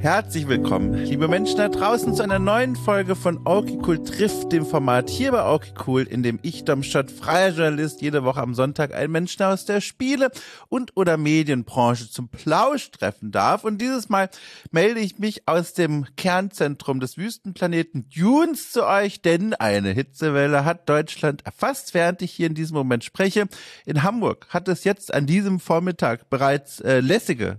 Herzlich willkommen, liebe Menschen da draußen, zu einer neuen Folge von Okay Cool trifft, dem Format hier bei Okay Cool, in dem ich, Dom Schott, freier Journalist, jede Woche am Sonntag einen Menschen aus der Spiele- und oder Medienbranche zum Plausch treffen darf. Und dieses Mal melde ich mich aus dem Kernzentrum des Wüstenplaneten Dunes zu euch, denn eine Hitzewelle hat Deutschland erfasst, während ich hier in diesem Moment spreche. In Hamburg hat es jetzt an diesem Vormittag bereits lässige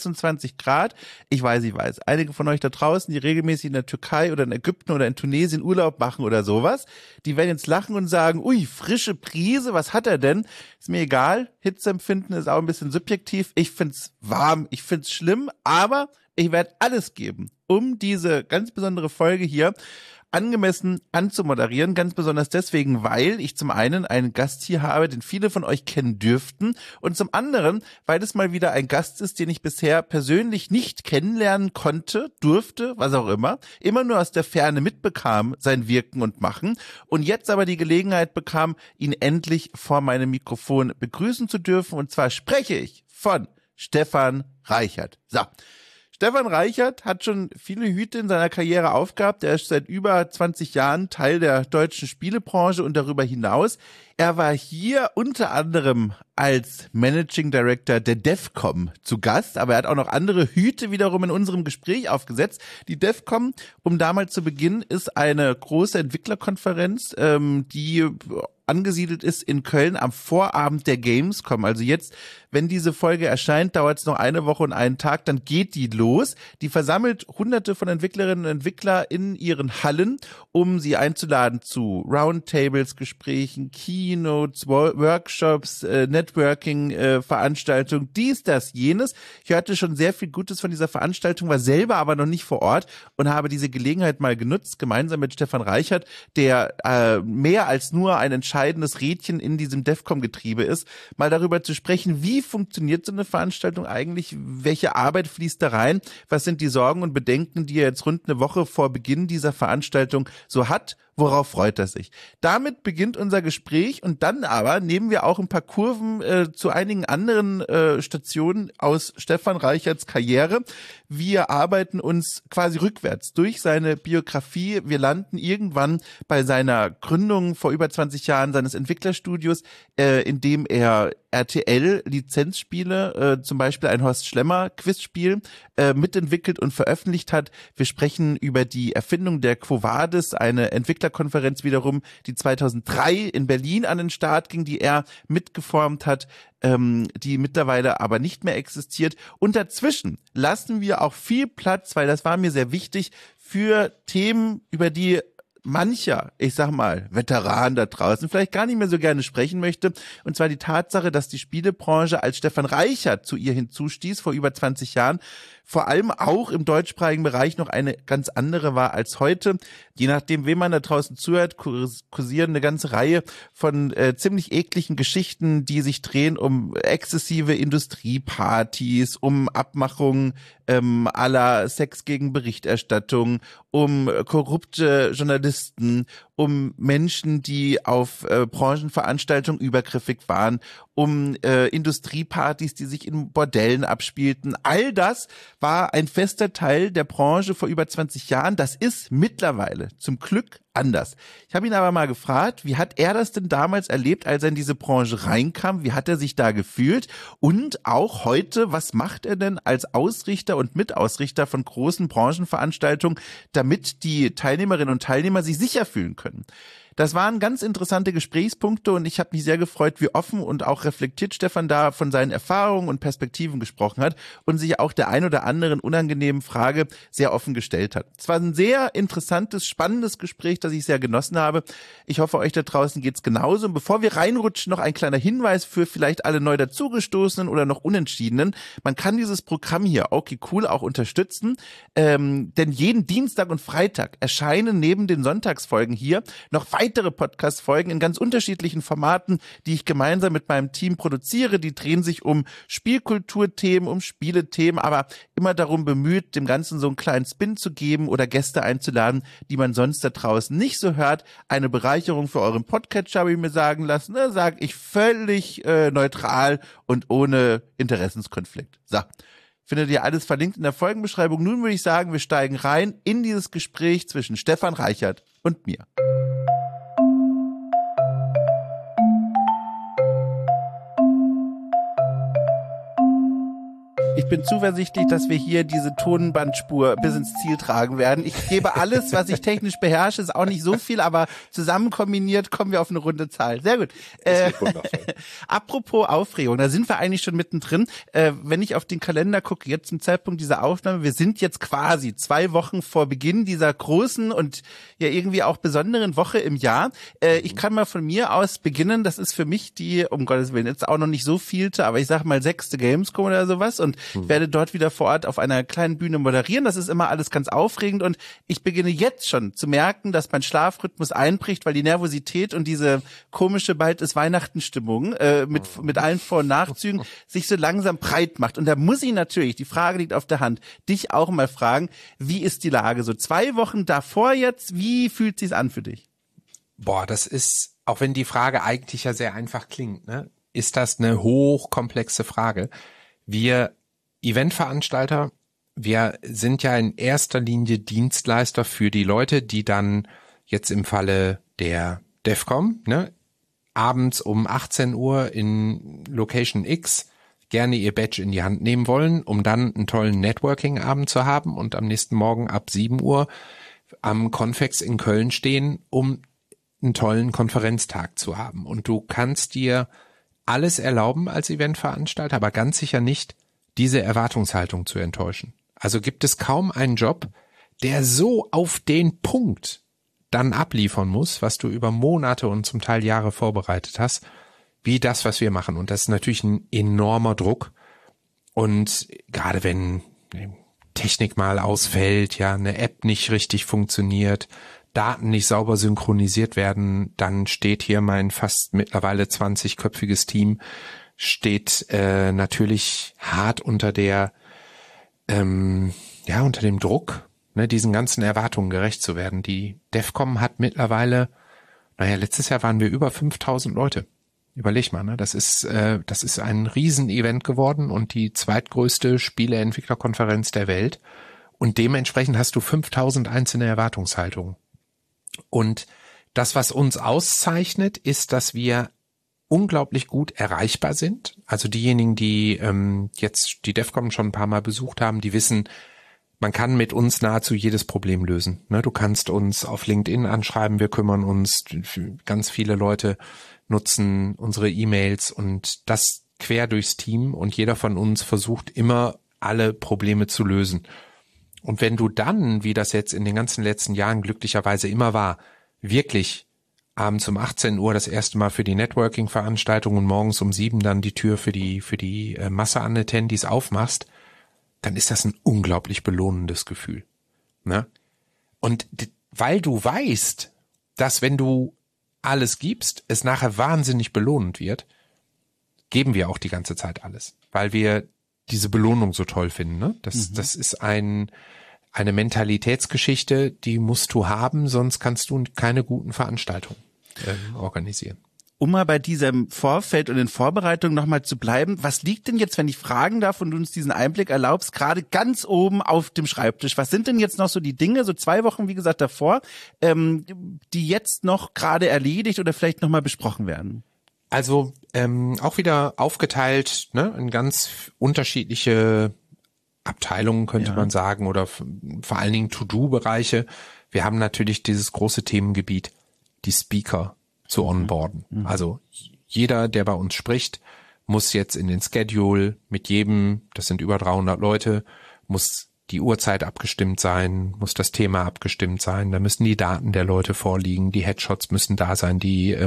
26 Grad. Ich weiß. Einige von euch da draußen, die regelmäßig in der Türkei oder in Ägypten oder in Tunesien Urlaub machen oder sowas, die werden jetzt lachen und sagen, ui, frische Brise, was hat er denn? Ist mir egal. Hitzeempfinden ist auch ein bisschen subjektiv. Ich find's warm, ich find's schlimm, aber ich werde alles geben, um diese ganz besondere Folge hier angemessen anzumoderieren, ganz besonders deswegen, weil ich zum einen einen Gast hier habe, den viele von euch kennen dürften, und zum anderen, weil es mal wieder ein Gast ist, den ich bisher persönlich nicht kennenlernen konnte, durfte, was auch immer nur aus der Ferne mitbekam, sein Wirken und Machen, und jetzt aber die Gelegenheit bekam, ihn endlich vor meinem Mikrofon begrüßen zu dürfen, und zwar spreche ich von Stefan Reichert. So. Stefan Reichert hat schon viele Hüte in seiner Karriere aufgehabt. Er ist seit über 20 Jahren Teil der deutschen Spielebranche und darüber hinaus. Er war hier unter anderem als Managing Director der DEFCOM zu Gast, aber er hat auch noch andere Hüte wiederum in unserem Gespräch aufgesetzt. Die DEFCOM, um da mal zu beginnen, ist eine große Entwicklerkonferenz, die angesiedelt ist in Köln am Vorabend der Gamescom. Also jetzt, wenn diese Folge erscheint, dauert es noch eine Woche und einen Tag, dann geht die los. Die versammelt hunderte von Entwicklerinnen und Entwicklern in ihren Hallen, um sie einzuladen zu Roundtables, Gesprächen, Keynotes, Workshops, Networking, Veranstaltungen, dies, das, jenes. Ich hörte schon sehr viel Gutes von dieser Veranstaltung, war selber aber noch nicht vor Ort und habe diese Gelegenheit mal genutzt, gemeinsam mit Stefan Reichert, der mehr als nur ein entscheidendes Rädchen in diesem DEFCOM-Getriebe ist, mal darüber zu sprechen, wie funktioniert so eine Veranstaltung eigentlich, welche Arbeit fließt da rein, was sind die Sorgen und Bedenken, die er jetzt rund eine Woche vor Beginn dieser Veranstaltung so hat. Worauf freut er sich? Damit beginnt unser Gespräch, und dann aber nehmen wir auch ein paar Kurven zu einigen anderen Stationen aus Stefan Reicherts Karriere. Wir arbeiten uns quasi rückwärts durch seine Biografie. Wir landen irgendwann bei seiner Gründung vor über 20 Jahren seines Entwicklerstudios, in dem er RTL-Lizenzspiele, zum Beispiel ein Horst Schlemmer-Quizspiel, mitentwickelt und veröffentlicht hat. Wir sprechen über die Erfindung der Quo Vadis, eine Entwicklerkonferenz wiederum, die 2003 in Berlin an den Start ging, die er mitgeformt hat, die mittlerweile aber nicht mehr existiert. Und dazwischen lassen wir auch viel Platz, weil das war mir sehr wichtig, für Themen, über die mancher, ich sag mal, Veteran da draußen vielleicht gar nicht mehr so gerne sprechen möchte, und zwar die Tatsache, dass die Spielebranche, als Stefan Reichert zu ihr hinzustieß vor über 20 Jahren, vor allem auch im deutschsprachigen Bereich noch eine ganz andere war als heute. Je nachdem, wem man da draußen zuhört, kursieren eine ganze Reihe von ziemlich ekligen Geschichten, die sich drehen um exzessive Industriepartys, um Abmachungen à la Sex gegen Berichterstattung, um korrupte Journalisten, um Menschen, die auf Branchenveranstaltungen übergriffig waren, um Industriepartys, die sich in Bordellen abspielten. All das war ein fester Teil der Branche vor über 20 Jahren. Das ist mittlerweile zum Glück anders. Ich habe ihn aber mal gefragt, wie hat er das denn damals erlebt, als er in diese Branche reinkam? Wie hat er sich da gefühlt? Und auch heute, was macht er denn als Ausrichter und Mitausrichter von großen Branchenveranstaltungen, damit die Teilnehmerinnen und Teilnehmer sich sicher fühlen können? Das waren ganz interessante Gesprächspunkte, und ich habe mich sehr gefreut, wie offen und auch reflektiert Stefan da von seinen Erfahrungen und Perspektiven gesprochen hat und sich auch der ein oder anderen unangenehmen Frage sehr offen gestellt hat. Es war ein sehr interessantes, spannendes Gespräch, das ich sehr genossen habe. Ich hoffe, euch da draußen geht's genauso. Und bevor wir reinrutschen, noch ein kleiner Hinweis für vielleicht alle neu dazugestoßenen oder noch Unentschiedenen. Man kann dieses Programm hier, Okay Cool, auch unterstützen, denn jeden Dienstag und Freitag erscheinen neben den Sonntagsfolgen hier noch weitere Podcast-Folgen in ganz unterschiedlichen Formaten, die ich gemeinsam mit meinem Team produziere. Die drehen sich um Spielkulturthemen, um Spielethemen, aber immer darum bemüht, dem Ganzen so einen kleinen Spin zu geben oder Gäste einzuladen, die man sonst da draußen nicht so hört. Eine Bereicherung für euren Podcatcher, habe ich mir sagen lassen. Da sage ich völlig neutral und ohne Interessenskonflikt. So. Findet ihr alles verlinkt in der Folgenbeschreibung. Nun würde ich sagen, wir steigen rein in dieses Gespräch zwischen Stefan Reichert und mir. Ich bin zuversichtlich, dass wir hier diese Tonbandspur bis ins Ziel tragen werden. Ich gebe alles, was ich technisch beherrsche, ist auch nicht so viel, aber zusammen kombiniert kommen wir auf eine runde Zahl. Sehr gut. Apropos Aufregung, da sind wir eigentlich schon mittendrin. Wenn ich auf den Kalender gucke, jetzt zum Zeitpunkt dieser Aufnahme, wir sind jetzt quasi 2 Wochen vor Beginn dieser großen und ja irgendwie auch besonderen Woche im Jahr. Ich kann mal von mir aus beginnen. Das ist für mich die, um Gottes Willen, jetzt auch noch nicht so vielte, aber ich sag mal 6. Gamescom oder sowas, und ich werde dort wieder vor Ort auf einer kleinen Bühne moderieren. Das ist immer alles ganz aufregend und ich beginne jetzt schon zu merken, dass mein Schlafrhythmus einbricht, weil die Nervosität und diese komische bald ist Weihnachtenstimmung mit allen Vor- und Nachzügen sich so langsam breit macht. Und da muss ich natürlich, die Frage liegt auf der Hand, dich auch mal fragen, wie ist die Lage? So 2 Wochen davor jetzt, wie fühlt sich's an für dich? Boah, das ist, auch wenn die Frage eigentlich ja sehr einfach klingt, ne, ist das eine hochkomplexe Frage. Wir Eventveranstalter, wir sind ja in erster Linie Dienstleister für die Leute, die dann jetzt im Falle der DEFCON, ne, abends um 18 Uhr in Location X gerne ihr Badge in die Hand nehmen wollen, um dann einen tollen Networking-Abend zu haben und am nächsten Morgen ab 7 Uhr am Convex in Köln stehen, um einen tollen Konferenztag zu haben. Und du kannst dir alles erlauben als Eventveranstalter, aber ganz sicher nicht diese Erwartungshaltung zu enttäuschen. Also gibt es kaum einen Job, der so auf den Punkt dann abliefern muss, was du über Monate und zum Teil Jahre vorbereitet hast, wie das, was wir machen. Und das ist natürlich ein enormer Druck. Und gerade wenn Technik mal ausfällt, ja, eine App nicht richtig funktioniert, Daten nicht sauber synchronisiert werden, dann steht hier mein fast mittlerweile 20-köpfiges Team steht natürlich hart unter der unter dem Druck, ne, diesen ganzen Erwartungen gerecht zu werden. Die DEFCON hat mittlerweile, letztes Jahr waren wir über 5.000 Leute. Überleg mal, ne, das ist ein Riesenevent geworden und die zweitgrößte Spieleentwicklerkonferenz der Welt. Und dementsprechend hast du 5.000 einzelne Erwartungshaltungen. Und das, was uns auszeichnet, ist, dass wir unglaublich gut erreichbar sind. Also diejenigen, die jetzt die DEFCON schon ein paar Mal besucht haben, die wissen, man kann mit uns nahezu jedes Problem lösen. Ne, du kannst uns auf LinkedIn anschreiben, wir kümmern uns, ganz viele Leute nutzen unsere E-Mails und das quer durchs Team und jeder von uns versucht immer, alle Probleme zu lösen. Und wenn du dann, wie das jetzt in den ganzen letzten Jahren glücklicherweise immer war, wirklich abends um 18 Uhr das erste Mal für die Networking-Veranstaltung und morgens um 7 dann die Tür für die Masse an Attendees aufmachst, dann ist das ein unglaublich belohnendes Gefühl. Ne? Und weil du weißt, dass wenn du alles gibst, es nachher wahnsinnig belohnend wird, geben wir auch die ganze Zeit alles, weil wir diese Belohnung so toll finden. Ne? Das ist eine Mentalitätsgeschichte, die musst du haben, sonst kannst du keine guten Veranstaltungen organisieren. Um mal bei diesem Vorfeld und den Vorbereitungen nochmal zu bleiben, was liegt denn jetzt, wenn ich fragen darf und du uns diesen Einblick erlaubst, gerade ganz oben auf dem Schreibtisch? Was sind denn jetzt noch so die Dinge, so 2 Wochen, wie gesagt, davor, die jetzt noch gerade erledigt oder vielleicht nochmal besprochen werden? Also auch wieder aufgeteilt, ne, in ganz unterschiedliche Abteilungen, könnte man sagen, oder vor allen Dingen To-Do-Bereiche. Wir haben natürlich dieses große Themengebiet, die Speaker zu onboarden. Also jeder, der bei uns spricht, muss jetzt in den Schedule mit jedem, das sind über 300 Leute, muss die Uhrzeit abgestimmt sein, muss das Thema abgestimmt sein, da müssen die Daten der Leute vorliegen, die Headshots müssen da sein, die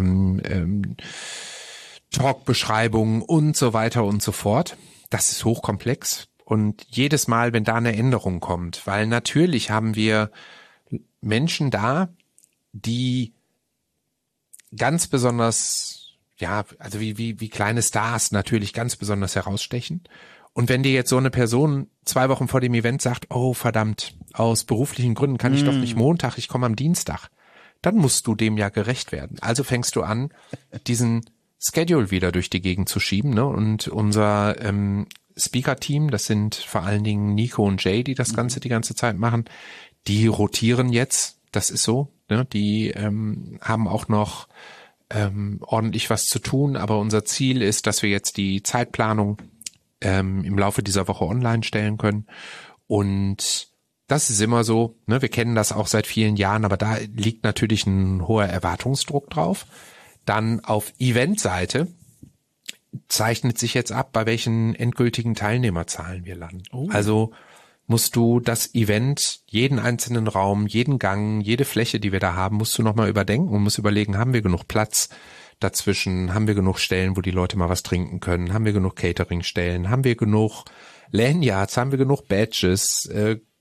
Talkbeschreibungen und so weiter und so fort. Das ist hochkomplex. Und jedes Mal, wenn da eine Änderung kommt, weil natürlich haben wir Menschen da, die ganz besonders, also wie kleine Stars natürlich ganz besonders herausstechen. Und wenn dir jetzt so eine Person 2 Wochen vor dem Event sagt, oh verdammt, aus beruflichen Gründen kann ich doch nicht Montag, ich komme am Dienstag, dann musst du dem ja gerecht werden. Also fängst du an, diesen Schedule wieder durch die Gegend zu schieben, ne? Und unser Speaker-Team, das sind vor allen Dingen Nico und Jay, die das Ganze die ganze Zeit machen, die rotieren jetzt, das ist so, ne? Die haben auch noch ordentlich was zu tun, aber unser Ziel ist, dass wir jetzt die Zeitplanung im Laufe dieser Woche online stellen können. Und das ist immer so, ne? Wir kennen das auch seit vielen Jahren, aber da liegt natürlich ein hoher Erwartungsdruck drauf. Dann auf Eventseite zeichnet sich jetzt ab, bei welchen endgültigen Teilnehmerzahlen wir landen. Oh. Also musst du das Event, jeden einzelnen Raum, jeden Gang, jede Fläche, die wir da haben, musst du nochmal überdenken und musst überlegen, haben wir genug Platz dazwischen, haben wir genug Stellen, wo die Leute mal was trinken können, haben wir genug Catering-Stellen, haben wir genug Lanyards, haben wir genug Badges,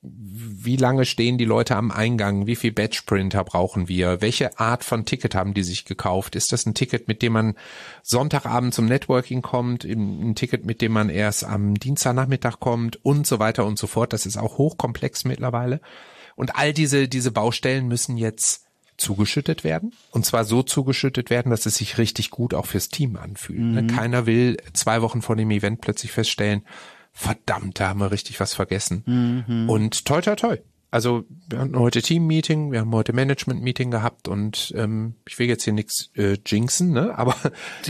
wie lange stehen die Leute am Eingang, wie viel Badge-Printer brauchen wir, welche Art von Ticket haben die sich gekauft, ist das ein Ticket, mit dem man Sonntagabend zum Networking kommt, ein Ticket, mit dem man erst am Dienstagnachmittag kommt und so weiter und so fort, das ist auch hochkomplex mittlerweile und all diese Baustellen müssen jetzt zugeschüttet werden und zwar so zugeschüttet werden, dass es sich richtig gut auch fürs Team anfühlt. Mhm. Keiner will 2 Wochen vor dem Event plötzlich feststellen, verdammt, da haben wir richtig was vergessen. Mhm. Und toi, toi, toi. Also wir hatten heute Team-Meeting, wir haben heute Management-Meeting gehabt und ich will jetzt hier nichts jinxen, ne? Aber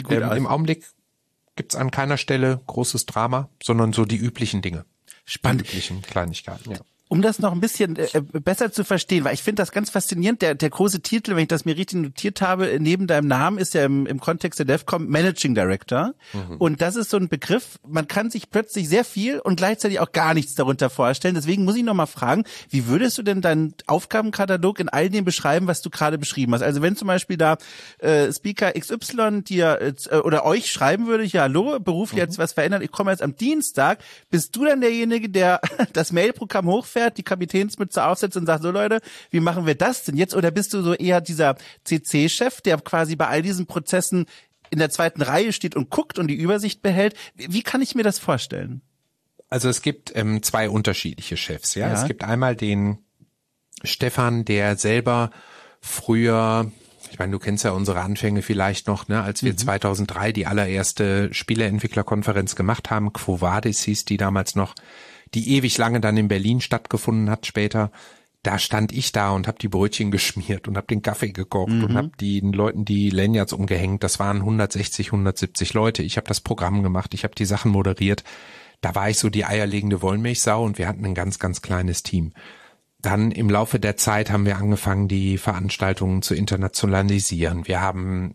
im Augenblick gibt's an keiner Stelle großes Drama, sondern so die üblichen Dinge. Spannend. Die üblichen Kleinigkeiten, ja. Um das noch ein bisschen besser zu verstehen, weil ich finde das ganz faszinierend, der große Titel, wenn ich das mir richtig notiert habe, neben deinem Namen ist ja im Kontext der DEFCOM Managing Director. Mhm. Und das ist so ein Begriff, man kann sich plötzlich sehr viel und gleichzeitig auch gar nichts darunter vorstellen. Deswegen muss ich noch mal fragen, wie würdest du denn deinen Aufgabenkatalog in all dem beschreiben, was du gerade beschrieben hast? Also wenn zum Beispiel da Speaker XY dir oder euch schreiben würde, ja, hallo, beruflich jetzt was verändert, ich komme jetzt am Dienstag, bist du dann derjenige, der das Mailprogramm hochfährt, die Kapitänsmütze aufsetzt und sagt, so Leute, wie machen wir das denn jetzt? Oder bist du so eher dieser CC-Chef, der quasi bei all diesen Prozessen in der zweiten Reihe steht und guckt und die Übersicht behält? Wie kann ich mir das vorstellen? Also es gibt 2 unterschiedliche Chefs. Ja, es gibt einmal den Stefan, der selber früher, ich meine, du kennst ja unsere Anfänge vielleicht noch, ne, als wir 2003 die allererste Spieleentwicklerkonferenz gemacht haben, Quo Vadis hieß die damals noch, die ewig lange dann in Berlin stattgefunden hat später, da stand ich da und habe die Brötchen geschmiert und habe den Kaffee gekocht und habe den Leuten die Lanyards umgehängt. Das waren 160, 170 Leute. Ich habe das Programm gemacht, ich habe die Sachen moderiert. Da war ich so die eierlegende Wollmilchsau und wir hatten ein ganz, ganz kleines Team. Dann im Laufe der Zeit haben wir angefangen, die Veranstaltungen zu internationalisieren. Wir haben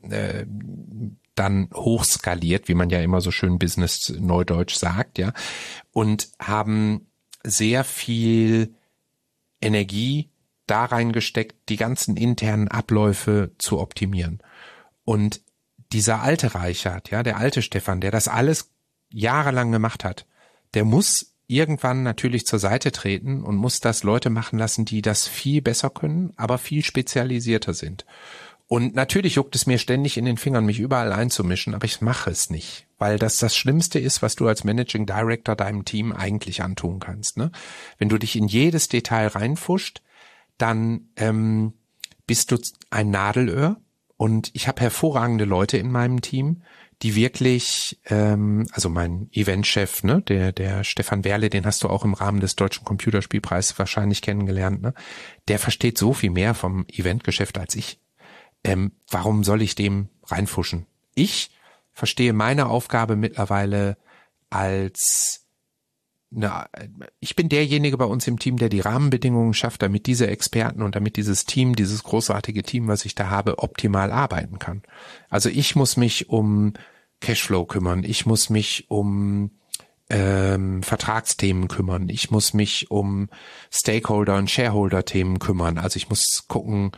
dann hochskaliert, wie man ja immer so schön Business Neudeutsch sagt, ja, und haben sehr viel Energie da reingesteckt, die ganzen internen Abläufe zu optimieren. Und dieser alte Reichert, ja, der alte Stefan, der das alles jahrelang gemacht hat, der muss irgendwann natürlich zur Seite treten und muss das Leute machen lassen, die das viel besser können, aber viel spezialisierter sind. Und natürlich juckt es mir ständig in den Fingern, mich überall einzumischen, aber ich mache es nicht, weil das Schlimmste ist, was du als Managing Director deinem Team eigentlich antun kannst. Ne? Wenn du dich in jedes Detail reinfuscht, dann bist du ein Nadelöhr. Und ich habe hervorragende Leute in meinem Team, die wirklich, also mein Eventchef, ne, der Stefan Werle, den hast du auch im Rahmen des Deutschen Computerspielpreises wahrscheinlich kennengelernt, ne? Der versteht so viel mehr vom Eventgeschäft als ich. Warum soll ich dem reinfuschen? Ich verstehe meine Aufgabe mittlerweile als, ich bin derjenige bei uns im Team, der die Rahmenbedingungen schafft, damit diese Experten und damit dieses Team, dieses großartige Team, was ich da habe, optimal arbeiten kann. Also ich muss mich um Cashflow kümmern, ich muss mich um Vertragsthemen kümmern, ich muss mich um Stakeholder- und Shareholder-Themen kümmern. Also ich muss gucken,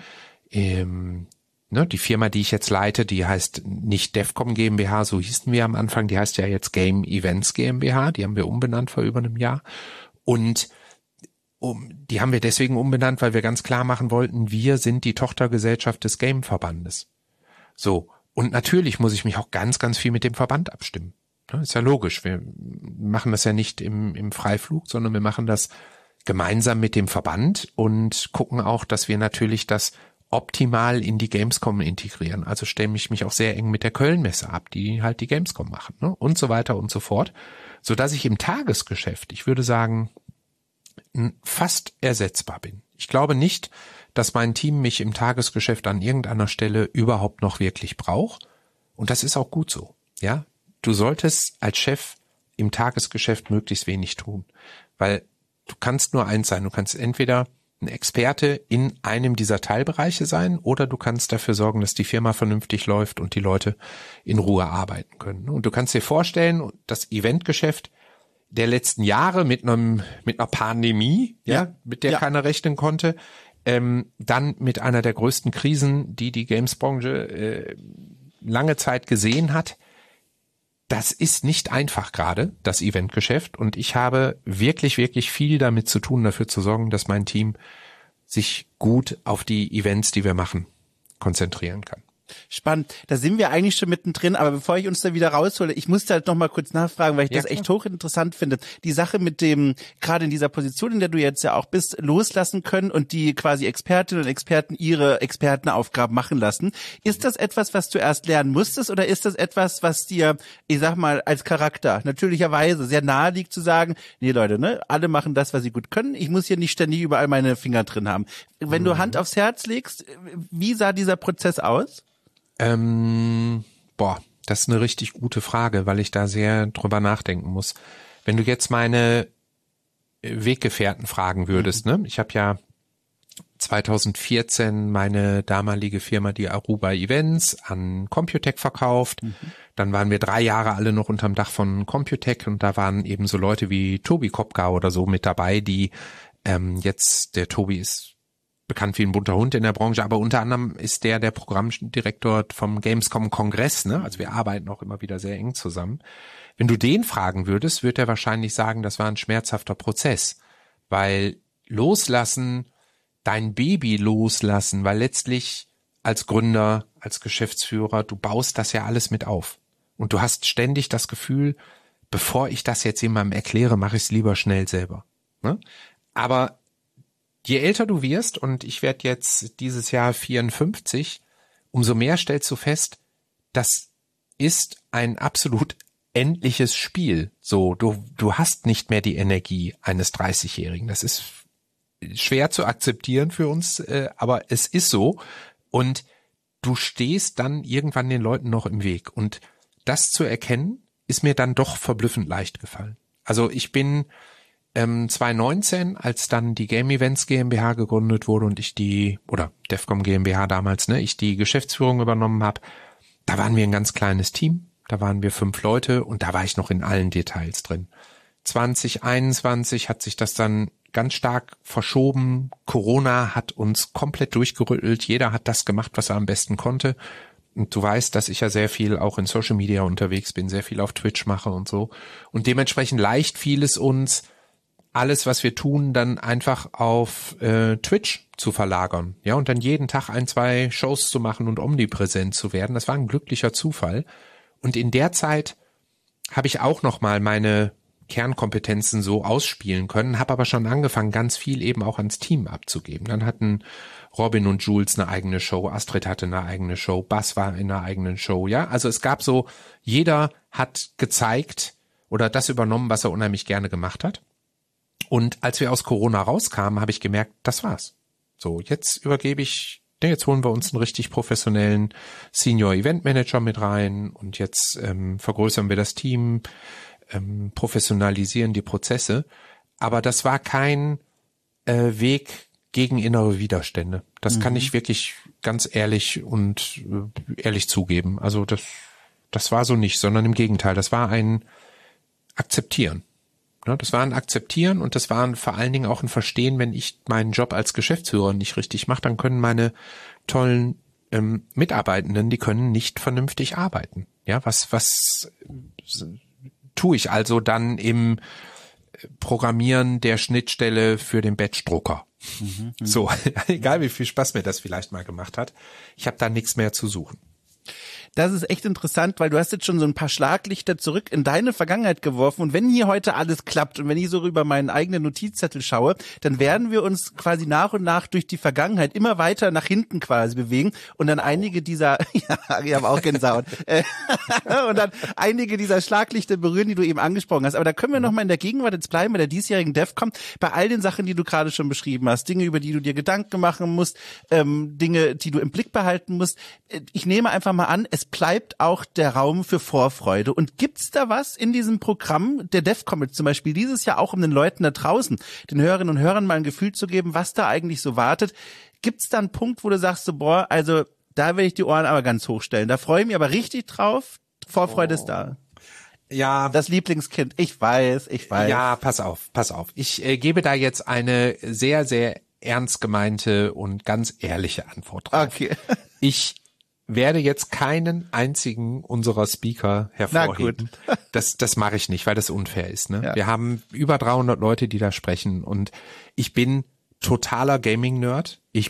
die Firma, die ich jetzt leite, die heißt nicht DEFCOM GmbH, so hießen wir am Anfang, die heißt ja jetzt Game Events GmbH, die haben wir umbenannt vor über einem Jahr und die haben wir deswegen umbenannt, weil wir ganz klar machen wollten, wir sind die Tochtergesellschaft des Game-Verbandes. So, und natürlich muss ich mich auch ganz, ganz viel mit dem Verband abstimmen. Ist ja logisch, wir machen das ja nicht im Freiflug, sondern wir machen das gemeinsam mit dem Verband und gucken auch, dass wir natürlich das optimal in die Gamescom integrieren. Also stelle ich mich auch sehr eng mit der Köln-Messe ab, die halt die Gamescom machen, ne? Und so weiter und so fort. sodass ich im Tagesgeschäft, ich würde sagen, fast ersetzbar bin. Ich glaube nicht, dass mein Team mich im Tagesgeschäft an irgendeiner Stelle überhaupt noch wirklich braucht. Und das ist auch gut so. Ja, du solltest als Chef im Tagesgeschäft möglichst wenig tun, weil du kannst nur eins sein. Du kannst entweder ein Experte in einem dieser Teilbereiche sein oder du kannst dafür sorgen, dass die Firma vernünftig läuft und die Leute in Ruhe arbeiten können. Und du kannst dir vorstellen, das Eventgeschäft der letzten Jahre mit einer Pandemie, mit der keiner rechnen konnte, dann mit einer der größten Krisen, die Games-Branche lange Zeit gesehen hat. Das ist nicht einfach gerade, das Eventgeschäft. Und ich habe wirklich, wirklich viel damit zu tun, dafür zu sorgen, dass mein Team sich gut auf die Events, die wir machen, konzentrieren kann. Spannend. Da sind wir eigentlich schon mittendrin, aber bevor ich uns da wieder raushole, ich musste halt noch mal kurz nachfragen, weil ich das echt hochinteressant finde. Die Sache mit dem, gerade in dieser Position, in der du jetzt ja auch bist, loslassen können und die quasi Expertinnen und Experten ihre Expertenaufgaben machen lassen. Ist das etwas, was du erst lernen musstest oder ist das etwas, was dir, ich sag mal, als Charakter natürlicherweise sehr nahe liegt zu sagen, nee Leute, ne, alle machen das, was sie gut können. Ich muss hier nicht ständig überall meine Finger drin haben. Wenn du Hand aufs Herz legst, wie sah dieser Prozess aus? Das ist eine richtig gute Frage, weil ich da sehr drüber nachdenken muss. Wenn du jetzt meine Weggefährten fragen würdest, ne? Ich habe ja 2014 meine damalige Firma, die Aruba Events, an Computec verkauft. Dann waren wir 3 Jahre alle noch unterm Dach von Computec und da waren eben so Leute wie Tobi Kopka oder so mit dabei, die jetzt, der Tobi ist bekannt wie ein bunter Hund in der Branche, aber unter anderem ist der Programmdirektor vom Gamescom-Kongress, ne? Also wir arbeiten auch immer wieder sehr eng zusammen. Wenn du den fragen würdest, wird er wahrscheinlich sagen, das war ein schmerzhafter Prozess, weil loslassen, dein Baby loslassen, weil letztlich als Gründer, als Geschäftsführer, du baust das ja alles mit auf. Und du hast ständig das Gefühl, bevor ich das jetzt jemandem erkläre, mache ich es lieber schnell selber. Ne? Aber je älter du wirst, und ich werde jetzt dieses Jahr 54, umso mehr stellst du fest, das ist ein absolut endliches Spiel. So, du hast nicht mehr die Energie eines 30-Jährigen. Das ist schwer zu akzeptieren für uns, aber es ist so. Und du stehst dann irgendwann den Leuten noch im Weg. Und das zu erkennen, ist mir dann doch verblüffend leicht gefallen. Also ich bin 2019, als dann die Game Events GmbH gegründet wurde und ich DEFCON GmbH damals, ne, ich die Geschäftsführung übernommen habe, da waren wir ein ganz kleines Team, da waren wir 5 Leute und da war ich noch in allen Details drin. 2021 hat sich das dann ganz stark verschoben. Corona hat uns komplett durchgerüttelt. Jeder hat das gemacht, was er am besten konnte. Und du weißt, dass ich ja sehr viel auch in Social Media unterwegs bin, sehr viel auf Twitch mache und so. Und dementsprechend leicht fiel es uns, alles, was wir tun, dann einfach auf Twitch zu verlagern. Ja, und dann jeden Tag 1, 2 Shows zu machen und omnipräsent zu werden. Das war ein glücklicher Zufall. Und in der Zeit habe ich auch nochmal meine Kernkompetenzen so ausspielen können, habe aber schon angefangen, ganz viel eben auch ans Team abzugeben. Dann hatten Robin und Jules eine eigene Show, Astrid hatte eine eigene Show, Bas war in einer eigenen Show, ja. Also es gab so, jeder hat gezeigt oder das übernommen, was er unheimlich gerne gemacht hat. Und als wir aus Corona rauskamen, habe ich gemerkt, das war's. So, jetzt holen wir uns einen richtig professionellen Senior Event Manager mit rein und jetzt vergrößern wir das Team, professionalisieren die Prozesse. Aber das war kein Weg gegen innere Widerstände. Das kann ich wirklich ganz ehrlich und ehrlich zugeben. Also das war so nicht, sondern im Gegenteil, das war ein Akzeptieren. Ja, das war ein Akzeptieren und das war vor allen Dingen auch ein Verstehen, wenn ich meinen Job als Geschäftsführer nicht richtig mache, dann können meine tollen Mitarbeitenden, die können nicht vernünftig arbeiten. Ja, was tue ich also dann im Programmieren der Schnittstelle für den Batchdrucker? So, egal wie viel Spaß mir das vielleicht mal gemacht hat, ich habe da nichts mehr zu suchen. Das ist echt interessant, weil du hast jetzt schon so ein paar Schlaglichter zurück in deine Vergangenheit geworfen und wenn hier heute alles klappt und wenn ich so über meinen eigenen Notizzettel schaue, dann werden wir uns quasi nach und nach durch die Vergangenheit immer weiter nach hinten quasi bewegen und dann einige dieser, ja, ich habe auch Gänsehaut, und dann einige dieser Schlaglichter berühren, die du eben angesprochen hast. Aber da können wir nochmal in der Gegenwart jetzt bleiben, bei der diesjährigen DEFCON, bei all den Sachen, die du gerade schon beschrieben hast, Dinge, über die du dir Gedanken machen musst, Dinge, die du im Blick behalten musst. Ich nehme einfach mal an, es bleibt auch der Raum für Vorfreude. Und gibt's da was in diesem Programm der DEFCON zum Beispiel dieses Jahr auch, um den Leuten da draußen, den Hörerinnen und Hörern mal ein Gefühl zu geben, was da eigentlich so wartet? Gibt's da einen Punkt, wo du sagst so, boah, also da werde ich die Ohren aber ganz hochstellen. Da freue ich mich aber richtig drauf. Vorfreude ist da. Ja. Das Lieblingskind. Ich weiß. Ja, pass auf. Ich gebe da jetzt eine sehr, sehr ernst gemeinte und ganz ehrliche Antwort drauf. Okay. Ich werde jetzt keinen einzigen unserer Speaker hervorheben. Na gut. Das mache ich nicht, weil das unfair ist. Ne? Ja. Wir haben über 300 Leute, die da sprechen und ich bin totaler Gaming-Nerd. Ich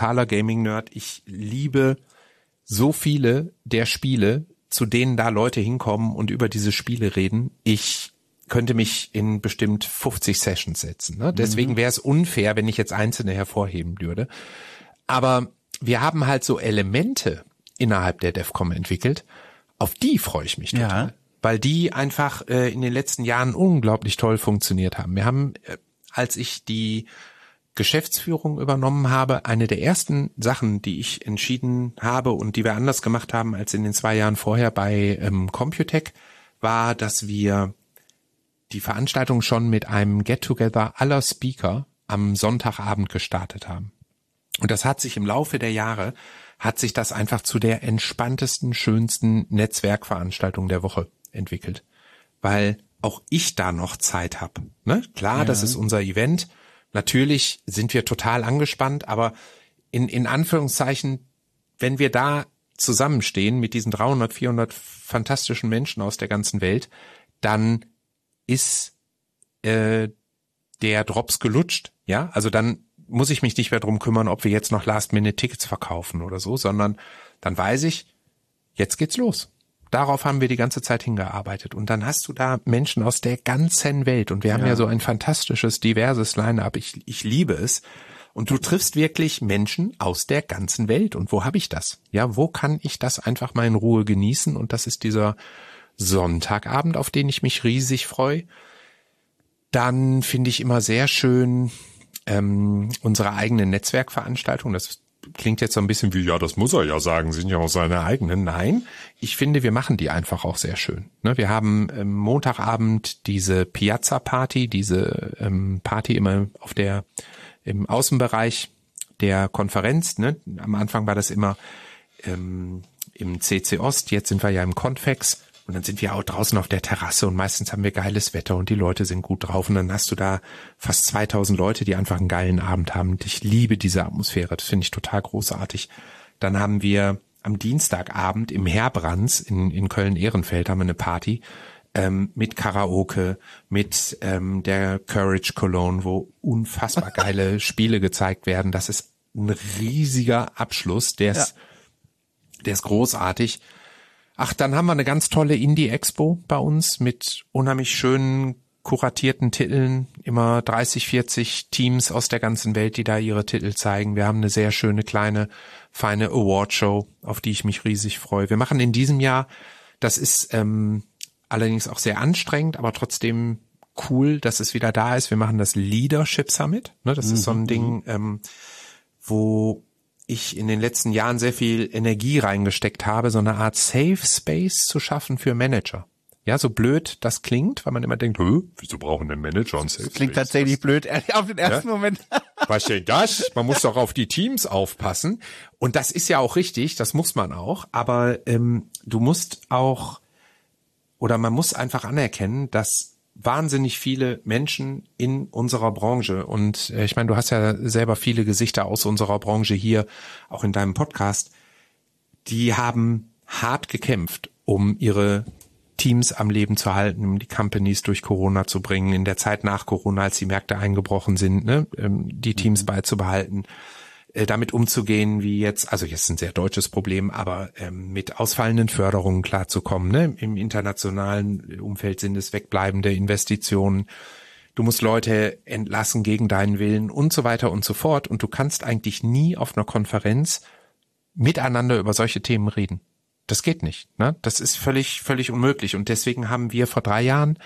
liebe so viele der Spiele, zu denen da Leute hinkommen und über diese Spiele reden. Ich könnte mich in bestimmt 50 Sessions setzen. Ne? Deswegen wäre es unfair, wenn ich jetzt einzelne hervorheben würde. Aber wir haben halt so Elemente innerhalb der DEFCON entwickelt, auf die freue ich mich total. Ja. Weil die einfach in den letzten Jahren unglaublich toll funktioniert haben. Wir haben, als ich die Geschäftsführung übernommen habe, eine der ersten Sachen, die ich entschieden habe und die wir anders gemacht haben als in den 2 Jahren vorher bei Computec, war, dass wir die Veranstaltung schon mit einem Get-Together aller Speaker am Sonntagabend gestartet haben. Und das hat sich im Laufe der Jahre, hat sich das einfach zu der entspanntesten, schönsten Netzwerkveranstaltung der Woche entwickelt. Weil auch ich da noch Zeit habe. Ne? Klar, das ist unser Event. Natürlich sind wir total angespannt, aber in Anführungszeichen, wenn wir da zusammenstehen mit diesen 300, 400 fantastischen Menschen aus der ganzen Welt, dann ist der Drops gelutscht, ja, also dann muss ich mich nicht mehr drum kümmern, ob wir jetzt noch Last-Minute-Tickets verkaufen oder so, sondern dann weiß ich, jetzt geht's los. Darauf haben wir die ganze Zeit hingearbeitet. Und dann hast du da Menschen aus der ganzen Welt. Und wir haben ja so ein fantastisches, diverses Line-Up. Ich liebe es. Und du triffst wirklich Menschen aus der ganzen Welt. Und wo habe ich das? Ja, wo kann ich das einfach mal in Ruhe genießen? Und das ist dieser Sonntagabend, auf den ich mich riesig freue. Dann finde ich immer sehr schön unsere eigene Netzwerkveranstaltung. Das klingt jetzt so ein bisschen wie, ja, das muss er ja sagen, sind ja auch seine eigenen. Nein, ich finde, wir machen die einfach auch sehr schön. Ne, wir haben Montagabend diese Piazza-Party, diese Party immer im Außenbereich der Konferenz. Ne? Am Anfang war das immer im CC Ost, jetzt sind wir ja im Convex. Und dann sind wir auch draußen auf der Terrasse und meistens haben wir geiles Wetter und die Leute sind gut drauf. Und dann hast du da fast 2000 Leute, die einfach einen geilen Abend haben. Und ich liebe diese Atmosphäre. Das finde ich total großartig. Dann haben wir am Dienstagabend im Herbrands in Köln-Ehrenfeld haben wir eine Party mit Karaoke, mit der Courage Cologne, wo unfassbar geile Spiele gezeigt werden. Das ist ein riesiger Abschluss. Der ist großartig. Ach, dann haben wir eine ganz tolle Indie-Expo bei uns mit unheimlich schönen, kuratierten Titeln. Immer 30, 40 Teams aus der ganzen Welt, die da ihre Titel zeigen. Wir haben eine sehr schöne, kleine, feine Award-Show, auf die ich mich riesig freue. Wir machen in diesem Jahr, das ist allerdings auch sehr anstrengend, aber trotzdem cool, dass es wieder da ist. Wir machen das Leadership Summit. Ne, das ist so ein Ding, wo ich in den letzten Jahren sehr viel Energie reingesteckt habe, so eine Art Safe Space zu schaffen für Manager. Ja, so blöd das klingt, weil man immer denkt, wieso brauchen denn Manager ein Safe Space? Klingt tatsächlich blöd, auf den ersten Moment. Was denn das? Man muss doch auf die Teams aufpassen. Und das ist ja auch richtig, das muss man auch. Aber du musst auch, oder man muss einfach anerkennen, dass wahnsinnig viele Menschen in unserer Branche und ich meine, du hast ja selber viele Gesichter aus unserer Branche hier, auch in deinem Podcast, die haben hart gekämpft, um ihre Teams am Leben zu halten, um die Companies durch Corona zu bringen, in der Zeit nach Corona, als die Märkte eingebrochen sind, ne, die Teams beizubehalten. damit umzugehen, wie jetzt, also jetzt ein sehr deutsches Problem, aber mit ausfallenden Förderungen klarzukommen. Ne? Im internationalen Umfeld sind es wegbleibende Investitionen. Du musst Leute entlassen gegen deinen Willen und so weiter und so fort. Und du kannst eigentlich nie auf einer Konferenz miteinander über solche Themen reden. Das geht nicht. Ne? Das ist völlig unmöglich. Und deswegen haben wir vor 3 Jahren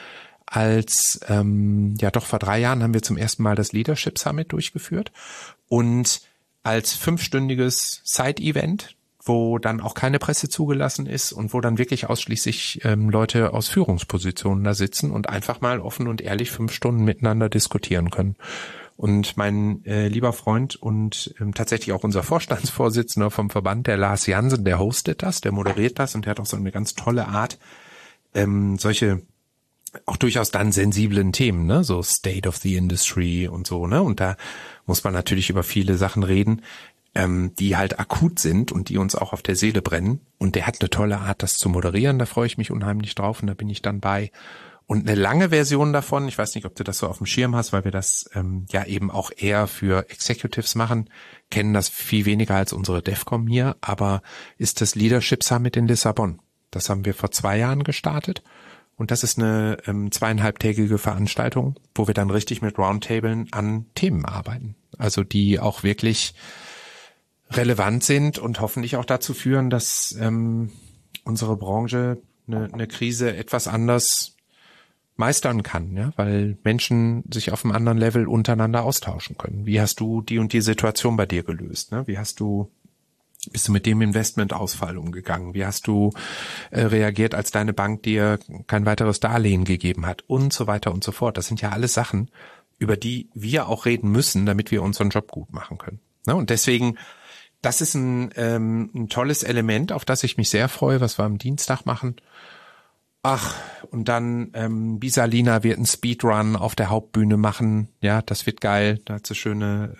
vor 3 Jahren haben wir zum ersten Mal das Leadership Summit durchgeführt und als 5-stündiges Side-Event, wo dann auch keine Presse zugelassen ist und wo dann wirklich ausschließlich Leute aus Führungspositionen da sitzen und einfach mal offen und ehrlich 5 Stunden miteinander diskutieren können. Und mein lieber Freund und tatsächlich auch unser Vorstandsvorsitzender vom Verband, der Lars Jansen, der hostet das, der moderiert das und der hat auch so eine ganz tolle Art, solche auch durchaus dann sensiblen Themen, ne, so State of the Industry und so, ne, und da muss man natürlich über viele Sachen reden, die halt akut sind und die uns auch auf der Seele brennen. Und der hat eine tolle Art, das zu moderieren, da freue ich mich unheimlich drauf und da bin ich dann bei. Und eine lange Version davon, ich weiß nicht, ob du das so auf dem Schirm hast, weil wir das eben auch eher für Executives machen, kennen das viel weniger als unsere DEFCOM hier, aber ist das Leadership Summit in Lissabon. Das haben wir vor 2 Jahren gestartet. Und das ist eine 2,5-tägige Veranstaltung, wo wir dann richtig mit Roundtablen an Themen arbeiten. Also die auch wirklich relevant sind und hoffentlich auch dazu führen, dass unsere Branche eine Krise etwas anders meistern kann, ja, weil Menschen sich auf einem anderen Level untereinander austauschen können. Wie hast du die und die Situation bei dir gelöst? Ne? Bist du mit dem Investmentausfall umgegangen? Wie hast du reagiert, als deine Bank dir kein weiteres Darlehen gegeben hat? Und so weiter und so fort. Das sind ja alles Sachen, über die wir auch reden müssen, damit wir unseren Job gut machen können. Ne? Und deswegen, das ist ein tolles Element, auf das ich mich sehr freue, was wir am Dienstag machen. Ach, und dann Bisalina wird einen Speedrun auf der Hauptbühne machen. Ja, das wird geil. Da hat sie schöne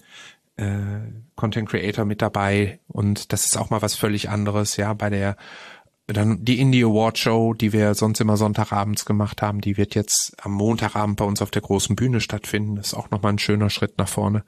Content Creator mit dabei und das ist auch mal was völlig anderes, ja, dann die Indie Award Show, die wir sonst immer Sonntagabends gemacht haben, die wird jetzt am Montagabend bei uns auf der großen Bühne stattfinden, das ist auch nochmal ein schöner Schritt nach vorne.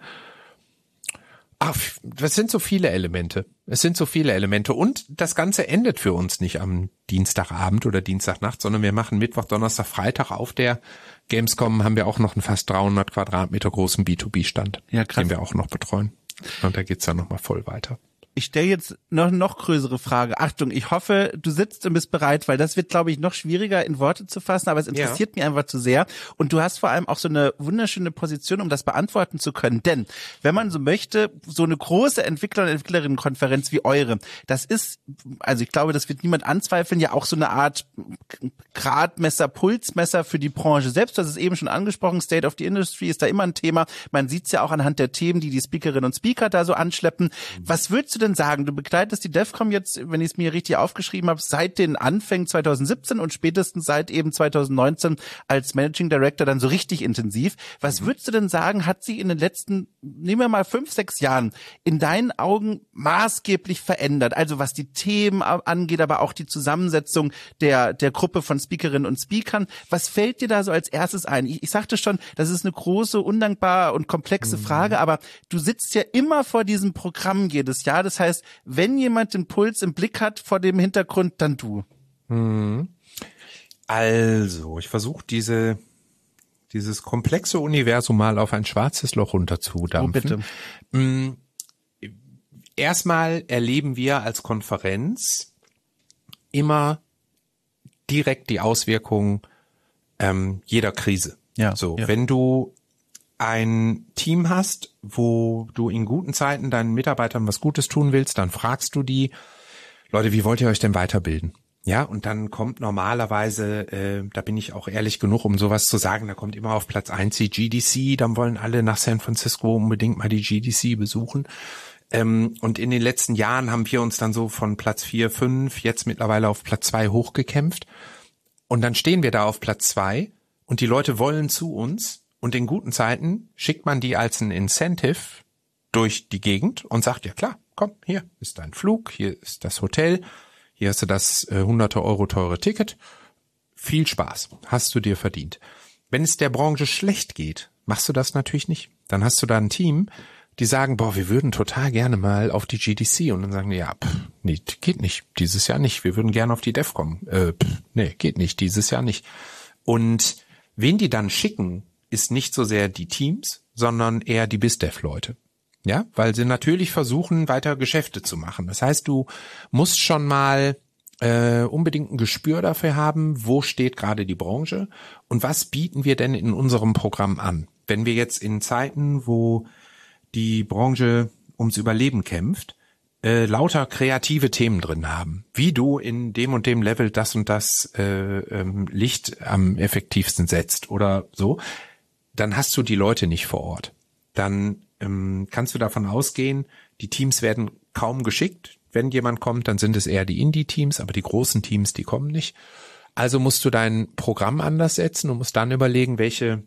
Ach, das sind so viele Elemente. Es sind so viele Elemente und das Ganze endet für uns nicht am Dienstagabend oder Dienstagnacht, sondern wir machen Mittwoch, Donnerstag, Freitag auf der Gamescom haben wir auch noch einen fast 300 Quadratmeter großen B2B-Stand, ja, den wir auch noch betreuen. Und da geht's dann nochmal voll weiter. Ich stelle jetzt noch größere Frage. Achtung, ich hoffe, du sitzt und bist bereit, weil das wird, glaube ich, noch schwieriger in Worte zu fassen, aber es interessiert mich einfach zu sehr. Und du hast vor allem auch so eine wunderschöne Position, um das beantworten zu können. Denn, wenn man so möchte, so eine große Entwickler- und Entwicklerinnenkonferenz wie eure, das ist, also ich glaube, das wird niemand anzweifeln, ja auch so eine Art Gradmesser, Pulsmesser für die Branche selbst. Du hast es eben schon angesprochen, State of the Industry ist da immer ein Thema. Man sieht es ja auch anhand der Themen, die Speakerinnen und Speaker da so anschleppen. Was würdest du denn sagen? Du begleitest die DEFCOM jetzt, wenn ich es mir richtig aufgeschrieben habe, seit den Anfängen 2017 und spätestens seit eben 2019 als Managing Director dann so richtig intensiv. Was würdest du denn sagen, hat sie in den letzten, nehmen wir mal 5-6 Jahren, in deinen Augen maßgeblich verändert? Also was die Themen angeht, aber auch die Zusammensetzung der Gruppe von Speakerinnen und Speakern. Was fällt dir da so als erstes ein? Ich sagte schon, das ist eine große, undankbare und komplexe Frage, aber du sitzt ja immer vor diesem Programm jedes Jahr. Das heißt, wenn jemand den Puls im Blick hat vor dem Hintergrund, dann du. Also, ich versuche dieses komplexe Universum mal auf ein schwarzes Loch runterzudampfen. Oh, bitte. Erstmal erleben wir als Konferenz immer direkt die Auswirkungen jeder Krise. Ja, so, ja. Wenn du ein Team hast, wo du in guten Zeiten deinen Mitarbeitern was Gutes tun willst, dann fragst du die, Leute, wie wollt ihr euch denn weiterbilden? Ja, und dann kommt normalerweise, da bin ich auch ehrlich genug, um sowas zu sagen, da kommt immer auf Platz 1 die GDC, dann wollen alle nach San Francisco unbedingt mal die GDC besuchen. Und in den letzten Jahren haben wir uns dann so von Platz 4, 5, jetzt mittlerweile auf Platz 2 hochgekämpft. Und dann stehen wir da auf Platz 2 und die Leute wollen zu uns. Und in guten Zeiten schickt man die als ein Incentive durch die Gegend und sagt, ja klar, komm, hier ist dein Flug, hier ist das Hotel, hier hast du das hunderte Euro teure Ticket. Viel Spaß, hast du dir verdient. Wenn es der Branche schlecht geht, machst du das natürlich nicht. Dann hast du da ein Team, die sagen, boah, wir würden total gerne mal auf die GDC. Und dann sagen die, ja, nee, geht nicht, dieses Jahr nicht. Wir würden gerne auf die DEFCON. Nee, geht nicht, dieses Jahr nicht. Und wen die dann schicken, ist nicht so sehr die Teams, sondern eher die BizDev-Leute. Ja, weil sie natürlich versuchen, weiter Geschäfte zu machen. Das heißt, du musst schon mal unbedingt ein Gespür dafür haben, wo steht gerade die Branche und was bieten wir denn in unserem Programm an. Wenn wir jetzt in Zeiten, wo die Branche ums Überleben kämpft, lauter kreative Themen drin haben, wie du in dem und dem Level das und das Licht am effektivsten setzt oder so, dann hast du die Leute nicht vor Ort. Dann kannst du davon ausgehen, die Teams werden kaum geschickt. Wenn jemand kommt, dann sind es eher die Indie-Teams, aber die großen Teams, die kommen nicht. Also musst du dein Programm anders setzen und musst dann überlegen, welche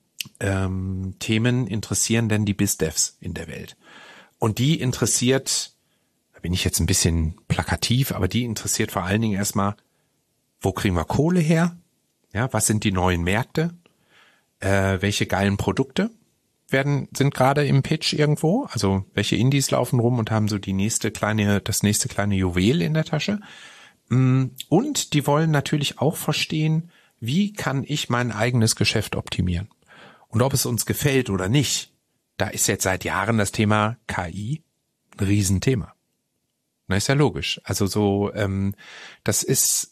Themen interessieren denn die BizDevs in der Welt. Und die interessiert, da bin ich jetzt ein bisschen plakativ, aber die interessiert vor allen Dingen erstmal, wo kriegen wir Kohle her? Ja, was sind die neuen Märkte? Welche geilen Produkte sind gerade im Pitch irgendwo? Also welche Indies laufen rum und haben so das nächste kleine Juwel in der Tasche? Und die wollen natürlich auch verstehen, wie kann ich mein eigenes Geschäft optimieren? Und ob es uns gefällt oder nicht, da ist jetzt seit Jahren das Thema KI ein Riesenthema. Na, ist ja logisch. Also so, das ist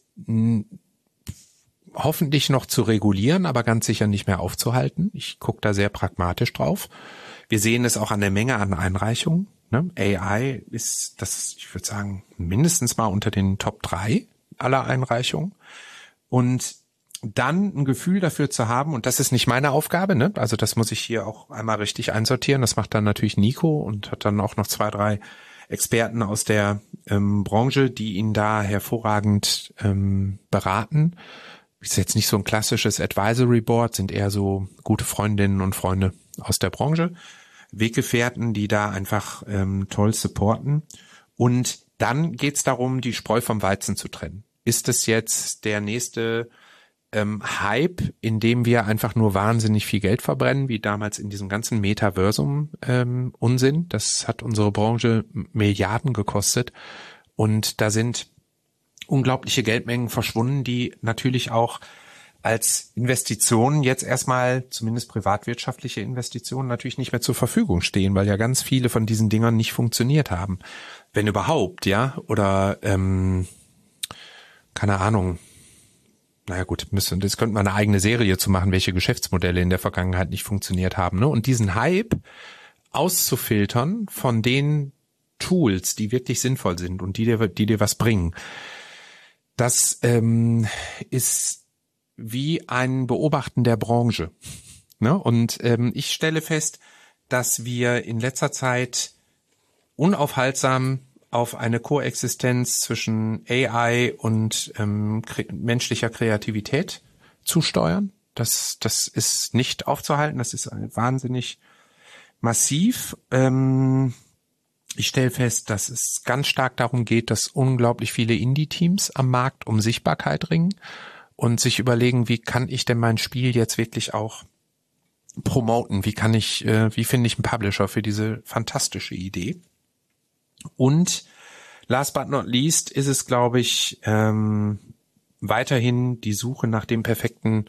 hoffentlich noch zu regulieren, aber ganz sicher nicht mehr aufzuhalten. Ich gucke da sehr pragmatisch drauf. Wir sehen es auch an der Menge an Einreichungen. Ne? AI ist das, ich würde sagen, mindestens mal unter den Top 3 aller Einreichungen. Und dann ein Gefühl dafür zu haben, und das ist nicht meine Aufgabe, ne? Also das muss ich hier auch einmal richtig einsortieren. Das macht dann natürlich Nico und hat dann auch noch 2, 3 Experten aus der Branche, die ihn da hervorragend beraten. Ist jetzt nicht so ein klassisches Advisory Board, sind eher so gute Freundinnen und Freunde aus der Branche, Weggefährten, die da einfach toll supporten. Und dann geht's darum, die Spreu vom Weizen zu trennen. Ist es jetzt der nächste Hype, in dem wir einfach nur wahnsinnig viel Geld verbrennen, wie damals in diesem ganzen Metaversum Unsinn? Das hat unsere Branche Milliarden gekostet. Und da sind unglaubliche Geldmengen verschwunden, die natürlich auch als Investitionen jetzt erstmal, zumindest privatwirtschaftliche Investitionen, natürlich nicht mehr zur Verfügung stehen, weil ja ganz viele von diesen Dingern nicht funktioniert haben. Wenn überhaupt, ja, oder keine Ahnung. Naja gut, das könnte man eine eigene Serie zu machen, welche Geschäftsmodelle in der Vergangenheit nicht funktioniert haben. Ne? Und diesen Hype auszufiltern von den Tools, die wirklich sinnvoll sind und die dir was bringen, das ist wie ein Beobachten der Branche. Ne? Und ich stelle fest, dass wir in letzter Zeit unaufhaltsam auf eine Koexistenz zwischen AI und menschlicher Kreativität zusteuern. Das ist nicht aufzuhalten, das ist wahnsinnig massiv. Ich stelle fest, dass es ganz stark darum geht, dass unglaublich viele Indie-Teams am Markt um Sichtbarkeit ringen und sich überlegen, wie kann ich denn mein Spiel jetzt wirklich auch promoten? Wie finde ich einen Publisher für diese fantastische Idee? Und last but not least ist es, glaube ich, weiterhin die Suche nach dem perfekten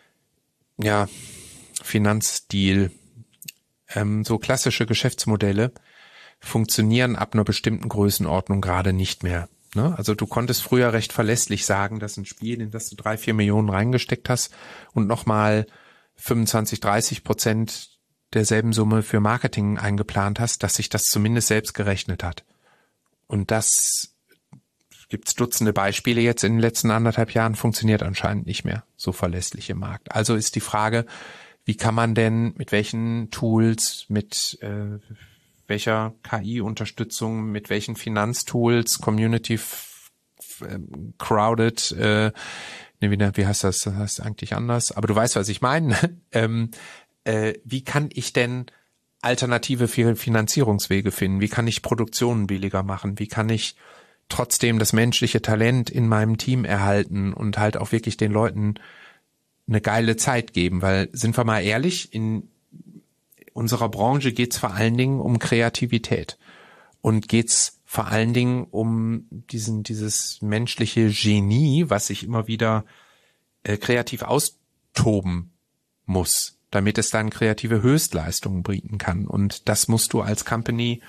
Finanzdeal. So klassische Geschäftsmodelle funktionieren ab einer bestimmten Größenordnung gerade nicht mehr. Ne? Also du konntest früher recht verlässlich sagen, dass ein Spiel, in das du 3-4 Millionen reingesteckt hast und nochmal 25-30% derselben Summe für Marketing eingeplant hast, dass sich das zumindest selbst gerechnet hat. Und das gibt's Dutzende Beispiele jetzt in den letzten 1,5 Jahren, funktioniert anscheinend nicht mehr so verlässlich im Markt. Also ist die Frage, wie kann man denn mit welchen Tools, mit welcher KI-Unterstützung, mit welchen Finanztools, Community crowded, wie heißt das? Das heißt eigentlich anders, aber du weißt, was ich meine. Wie kann ich denn alternative Finanzierungswege finden? Wie kann ich Produktionen billiger machen? Wie kann ich trotzdem das menschliche Talent in meinem Team erhalten und halt auch wirklich den Leuten eine geile Zeit geben? Weil, sind wir mal ehrlich, unserer Branche geht's vor allen Dingen um Kreativität und geht's vor allen Dingen um dieses menschliche Genie, was sich immer wieder kreativ austoben muss, damit es dann kreative Höchstleistungen bieten kann. Und das musst du als Company,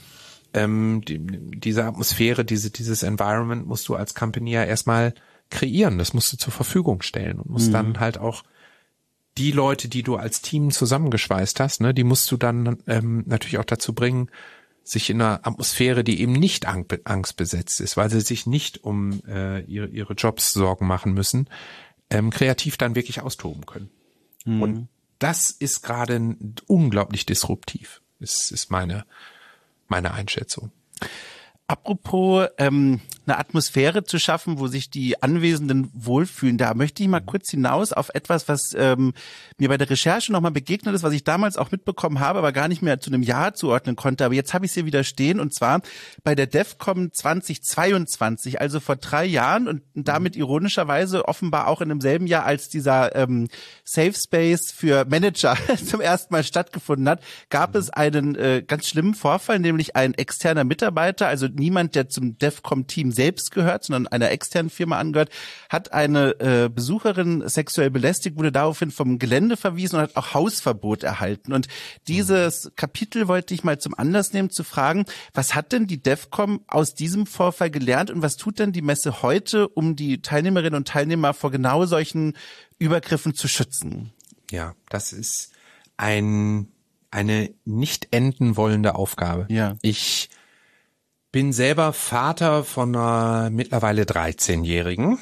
diese Atmosphäre, dieses Environment musst du als Company ja erstmal kreieren. Das musst du zur Verfügung stellen und musst dann halt auch die Leute, die du als Team zusammengeschweißt hast, ne, die musst du dann natürlich auch dazu bringen, sich in einer Atmosphäre, die eben nicht angstbesetzt ist, weil sie sich nicht um ihre Jobs Sorgen machen müssen, kreativ dann wirklich austoben können. Und das ist gerade unglaublich disruptiv. Das ist meine Einschätzung. Apropos eine Atmosphäre zu schaffen, wo sich die Anwesenden wohlfühlen, da möchte ich mal kurz hinaus auf etwas, was mir bei der Recherche nochmal begegnet ist, was ich damals auch mitbekommen habe, aber gar nicht mehr zu einem Jahr zuordnen konnte. Aber jetzt habe ich es hier wieder stehen, und zwar bei der DEFCON 2022, also vor 3 Jahren, und damit ironischerweise offenbar auch in demselben Jahr, als dieser Safe Space für Manager zum ersten Mal stattgefunden hat, gab es einen ganz schlimmen Vorfall, nämlich ein externer Mitarbeiter, also niemand, der zum DEFCON-Team selbst gehört, sondern einer externen Firma angehört, hat eine Besucherin sexuell belästigt, wurde daraufhin vom Gelände verwiesen und hat auch Hausverbot erhalten. Und dieses Kapitel wollte ich mal zum Anlass nehmen, zu fragen, was hat denn die DEFCON aus diesem Vorfall gelernt und was tut denn die Messe heute, um die Teilnehmerinnen und Teilnehmer vor genau solchen Übergriffen zu schützen? Ja, das ist eine nicht enden wollende Aufgabe. Ja. Ich bin selber Vater von einer mittlerweile 13-Jährigen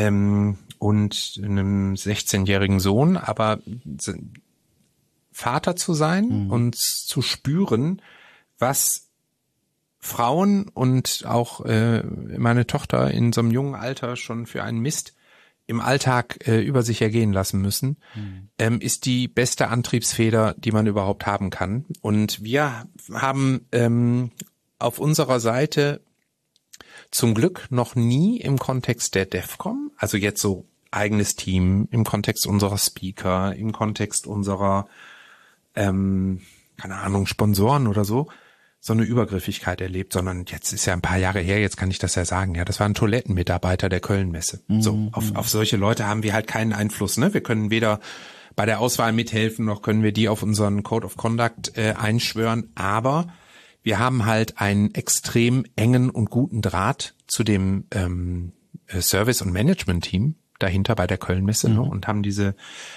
und einem 16-jährigen Sohn, aber Vater zu sein und zu spüren, was Frauen und auch meine Tochter in so einem jungen Alter schon für einen Mist im Alltag über sich ergehen lassen müssen, ist die beste Antriebsfeder, die man überhaupt haben kann. Und wir haben auf unserer Seite zum Glück noch nie im Kontext der DEFCON, also jetzt so eigenes Team, im Kontext unserer Speaker, im Kontext unserer, keine Ahnung, Sponsoren oder so eine Übergriffigkeit erlebt, sondern jetzt ist ja ein paar Jahre her, jetzt kann ich das ja sagen, ja, das war ein Toilettenmitarbeiter der Köln-Messe. So, auf solche Leute haben wir halt keinen Einfluss, ne? Wir können weder bei der Auswahl mithelfen, noch können wir die auf unseren Code of Conduct einschwören, aber wir haben halt einen extrem engen und guten Draht zu dem Service- und Management-Team dahinter bei der Köln-Messe, ne, und haben diesen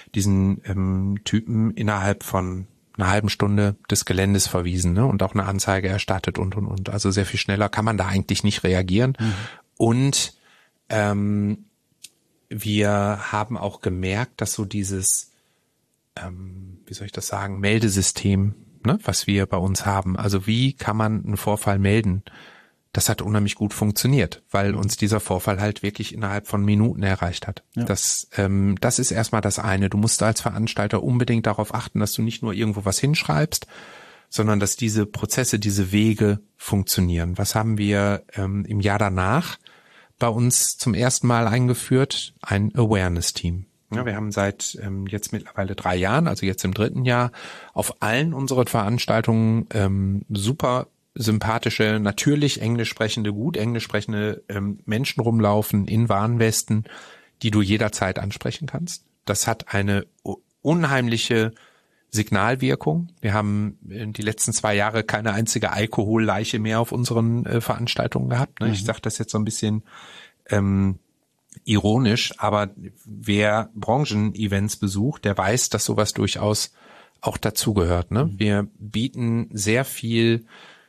Typen innerhalb von einer halben Stunde des Geländes verwiesen, ne, und auch eine Anzeige erstattet und. Also sehr viel schneller kann man da eigentlich nicht reagieren. Und wir haben auch gemerkt, dass so dieses, wie soll ich das sagen, Meldesystem, ne, was wir bei uns haben. Also wie kann man einen Vorfall melden? Das hat unheimlich gut funktioniert, weil uns dieser Vorfall halt wirklich innerhalb von Minuten erreicht hat. Ja. Das ist erstmal das eine. Du musst als Veranstalter unbedingt darauf achten, dass du nicht nur irgendwo was hinschreibst, sondern dass diese Prozesse, diese Wege funktionieren. Was haben wir im Jahr danach bei uns zum ersten Mal eingeführt? Ein Awareness-Team. Ja, wir haben seit jetzt mittlerweile 3 Jahren, also jetzt im 3. Jahr, auf allen unseren Veranstaltungen super sympathische, natürlich englisch sprechende, gut englisch sprechende Menschen rumlaufen in Warnwesten, die du jederzeit ansprechen kannst. Das hat eine unheimliche Signalwirkung. Wir haben in die letzten 2 Jahre keine einzige Alkoholleiche mehr auf unseren Veranstaltungen gehabt. Ne? Ich sage das jetzt so ein bisschen ironisch, aber wer Branchen-Events besucht, der weiß, dass sowas durchaus auch dazugehört. Ne? Wir bieten sehr viel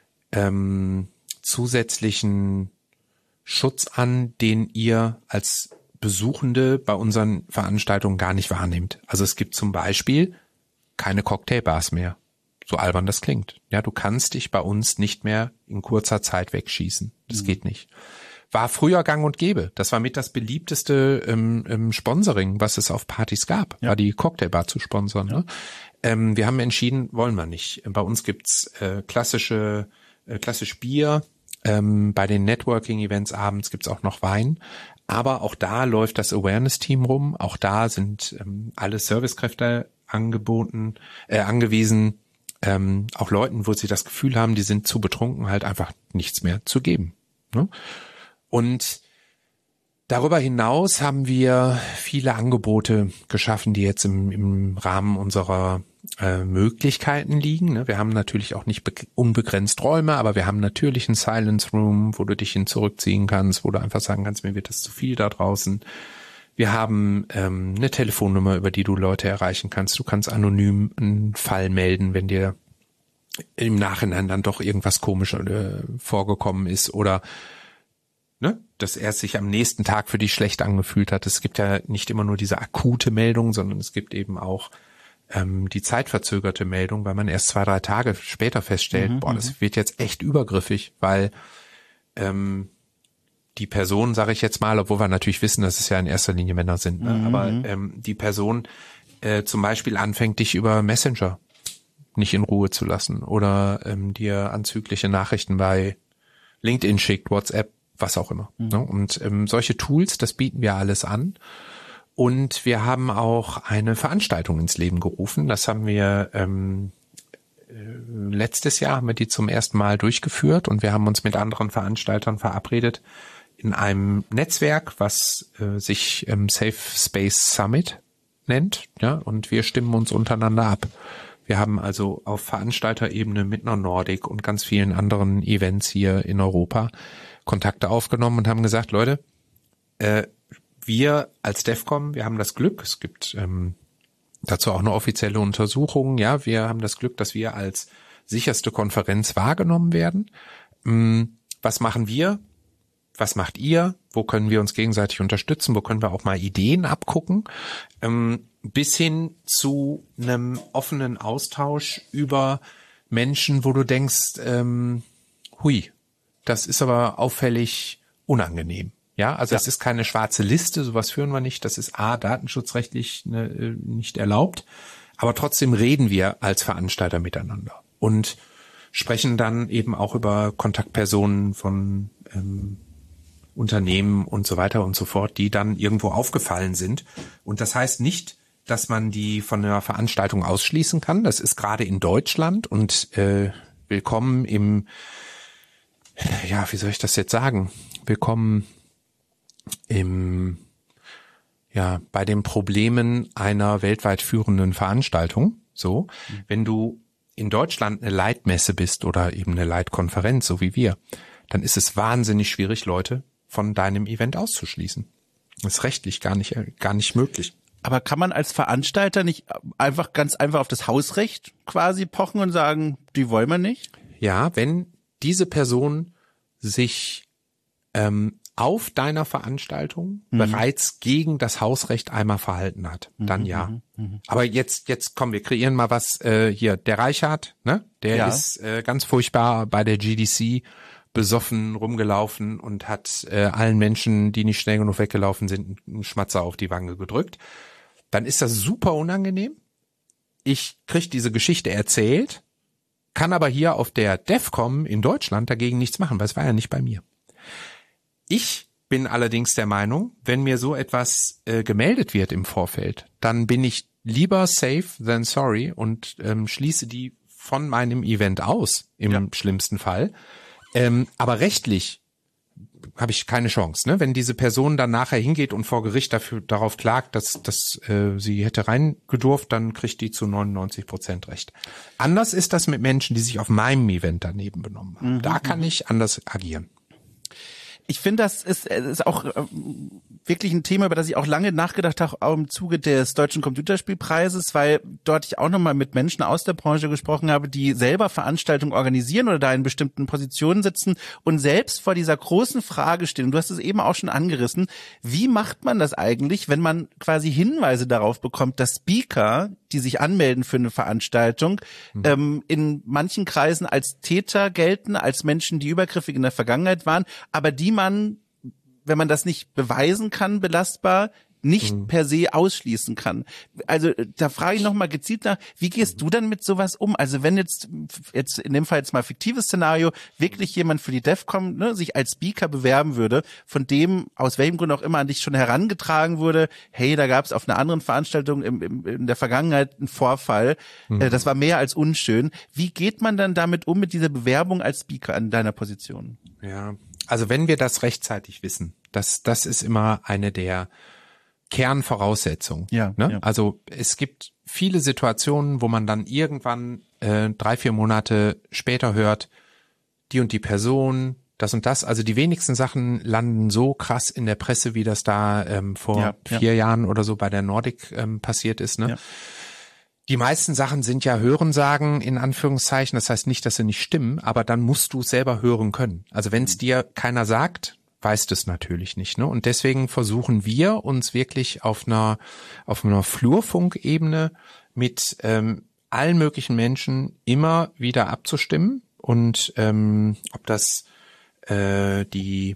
zusätzlichen Schutz an, den ihr als Besuchende bei unseren Veranstaltungen gar nicht wahrnehmt. Also es gibt zum Beispiel keine Cocktailbars mehr. So albern das klingt. Ja, du kannst dich bei uns nicht mehr in kurzer Zeit wegschießen. Das geht nicht. War früher gang und gäbe. Das war mit das beliebteste Sponsoring, was es auf Partys gab, war die Cocktailbar zu sponsern. Ja. Ne? Wir haben entschieden, wollen wir nicht. Bei uns gibt's klassisch Bier. Bei den Networking-Events abends gibt's auch noch Wein. Aber auch da läuft das Awareness-Team rum. Auch da sind alle Servicekräfte angewiesen, auch Leuten, wo sie das Gefühl haben, die sind zu betrunken, halt einfach nichts mehr zu geben. Ne? Und darüber hinaus haben wir viele Angebote geschaffen, die jetzt im Rahmen unserer Möglichkeiten liegen. Ne? Wir haben natürlich auch nicht unbegrenzt Räume, aber wir haben natürlich einen Silence Room, wo du dich hin zurückziehen kannst, wo du einfach sagen kannst, mir wird das zu viel da draußen. Wir haben eine Telefonnummer, über die du Leute erreichen kannst. Du kannst anonym einen Fall melden, wenn dir im Nachhinein dann doch irgendwas komisch vorgekommen ist oder ne, dass er sich am nächsten Tag für dich schlecht angefühlt hat. Es gibt ja nicht immer nur diese akute Meldung, sondern es gibt eben auch die zeitverzögerte Meldung, weil man erst 2-3 Tage später feststellt, das wird jetzt echt übergriffig, weil die Person, sage ich jetzt mal, obwohl wir natürlich wissen, dass es ja in erster Linie Männer sind, ne? Aber die Person zum Beispiel anfängt, dich über Messenger nicht in Ruhe zu lassen oder dir anzügliche Nachrichten bei LinkedIn schickt, WhatsApp, was auch immer. Ne? Und solche Tools, das bieten wir alles an. Und wir haben auch eine Veranstaltung ins Leben gerufen. Das haben wir letztes Jahr haben wir die zum ersten Mal durchgeführt und wir haben uns mit anderen Veranstaltern verabredet in einem Netzwerk, was sich Safe Space Summit nennt. Ja, und wir stimmen uns untereinander ab. Wir haben also auf Veranstalterebene mit einer Nordic und ganz vielen anderen Events hier in Europa Kontakte aufgenommen und haben gesagt, Leute, wir als DEFCOM, wir haben das Glück, es gibt dazu auch eine offizielle Untersuchung, ja, wir haben das Glück, dass wir als sicherste Konferenz wahrgenommen werden. Was machen wir? Was macht ihr? Wo können wir uns gegenseitig unterstützen? Wo können wir auch mal Ideen abgucken? Bis hin zu einem offenen Austausch über Menschen, wo du denkst, hui, das ist aber auffällig unangenehm. Ja, also es ist keine schwarze Liste, sowas führen wir nicht. Das ist datenschutzrechtlich nicht erlaubt. Aber trotzdem reden wir als Veranstalter miteinander und sprechen dann eben auch über Kontaktpersonen von Unternehmen und so weiter und so fort, die dann irgendwo aufgefallen sind. Und das heißt nicht, dass man die von einer Veranstaltung ausschließen kann. Das ist gerade in Deutschland und willkommen im, ja, wie soll ich das jetzt sagen? Willkommen bei den Problemen einer weltweit führenden Veranstaltung. So, wenn du in Deutschland eine Leitmesse bist oder eben eine Leitkonferenz, so wie wir, dann ist es wahnsinnig schwierig, Leute von deinem Event auszuschließen. Das ist rechtlich gar nicht möglich. Aber kann man als Veranstalter nicht ganz einfach auf das Hausrecht quasi pochen und sagen, die wollen wir nicht? Ja, wenn diese Person sich auf deiner Veranstaltung bereits gegen das Hausrecht einmal verhalten hat, dann ja. Aber jetzt komm, wir kreieren mal was hier. Der Reichhardt, ne? Der ist ganz furchtbar bei der GDC besoffen rumgelaufen und hat allen Menschen, die nicht schnell genug weggelaufen sind, einen Schmatzer auf die Wange gedrückt. Dann ist das super unangenehm. Ich krieg diese Geschichte erzählt, kann aber hier auf der DEFCOM in Deutschland dagegen nichts machen, weil es war ja nicht bei mir. Ich bin allerdings der Meinung, wenn mir so etwas gemeldet wird im Vorfeld, dann bin ich lieber safe than sorry und schließe die von meinem Event aus, im schlimmsten Fall. Aber rechtlich habe ich keine Chance, ne? Wenn diese Person dann nachher hingeht und vor Gericht darauf klagt, dass sie hätte reingedurft, dann kriegt die zu 99% Recht. Anders ist das mit Menschen, die sich auf meinem Event daneben benommen haben. Da kann ich anders agieren. Ich finde, das ist auch wirklich ein Thema, über das ich auch lange nachgedacht habe, auch im Zuge des Deutschen Computerspielpreises, weil dort ich auch nochmal mit Menschen aus der Branche gesprochen habe, die selber Veranstaltungen organisieren oder da in bestimmten Positionen sitzen und selbst vor dieser großen Frage stehen. Und du hast es eben auch schon angerissen. Wie macht man das eigentlich, wenn man quasi Hinweise darauf bekommt, dass Speaker, die sich anmelden für eine Veranstaltung, in manchen Kreisen als Täter gelten, als Menschen, die übergriffig in der Vergangenheit waren, aber die man, wenn man das nicht beweisen kann, belastbar, nicht per se ausschließen kann. Also da frage ich nochmal gezielt nach, wie gehst du dann mit sowas um? Also wenn jetzt in dem Fall jetzt mal fiktives Szenario, wirklich jemand für die DEFCON, ne, sich als Speaker bewerben würde, von dem aus welchem Grund auch immer an dich schon herangetragen wurde, hey, da gab es auf einer anderen Veranstaltung in der Vergangenheit einen Vorfall, das war mehr als unschön. Wie geht man dann damit um, mit dieser Bewerbung als Speaker an deiner Position? Ja, also wenn wir das rechtzeitig wissen, das ist immer eine der Kernvoraussetzungen. Ja, ne? Ja. Also es gibt viele Situationen, wo man dann irgendwann 3-4 Monate später hört, die und die Person, das und das. Also die wenigsten Sachen landen so krass in der Presse, wie das da vor 4 Jahren oder so bei der Nordic passiert ist. Ne? Ja. Die meisten Sachen sind ja Hörensagen in Anführungszeichen. Das heißt nicht, dass sie nicht stimmen, aber dann musst du es selber hören können. Also wenn es dir keiner sagt, weißt es natürlich nicht. Ne? Und deswegen versuchen wir uns wirklich auf einer Flurfunkebene mit allen möglichen Menschen immer wieder abzustimmen. Und ob das die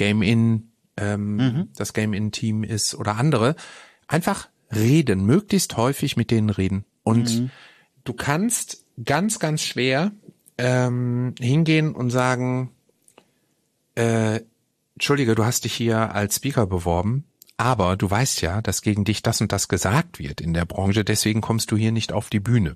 das Game-In-Team ist oder andere, einfach reden, möglichst häufig mit denen reden. Und du kannst ganz, ganz schwer hingehen und sagen, Entschuldige, du hast dich hier als Speaker beworben, aber du weißt ja, dass gegen dich das und das gesagt wird in der Branche, deswegen kommst du hier nicht auf die Bühne.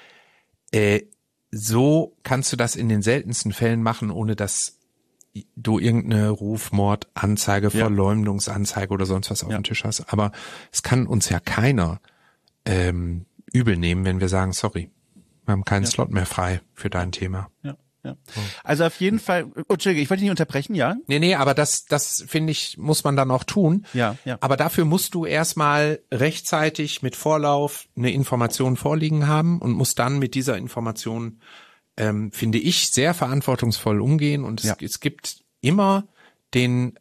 So kannst du das in den seltensten Fällen machen, ohne dass du irgendeine Rufmordanzeige, Verleumdungsanzeige oder sonst was auf dem Tisch hast. Aber es kann uns ja keiner übel nehmen, wenn wir sagen, sorry, wir haben keinen Slot mehr frei für dein Thema. Ja. Ja. Also auf jeden Fall, Entschuldige, ich wollte dich nicht unterbrechen, ja? Nee, aber das finde ich, muss man dann auch tun. Ja. Aber dafür musst du erstmal rechtzeitig mit Vorlauf eine Information vorliegen haben und musst dann mit dieser Information, finde ich, sehr verantwortungsvoll umgehen. Und es gibt immer diesen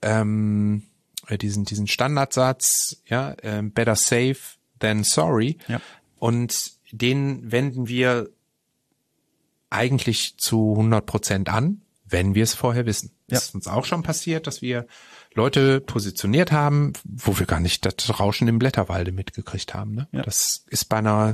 Standardsatz, better safe than sorry. Ja. Und den wenden wir eigentlich zu 100% an, wenn wir es vorher wissen. Das ist uns auch schon passiert, dass wir Leute positioniert haben, wo wir gar nicht das Rauschen im Blätterwalde mitgekriegt haben. Ne? Ja. Das ist bei einer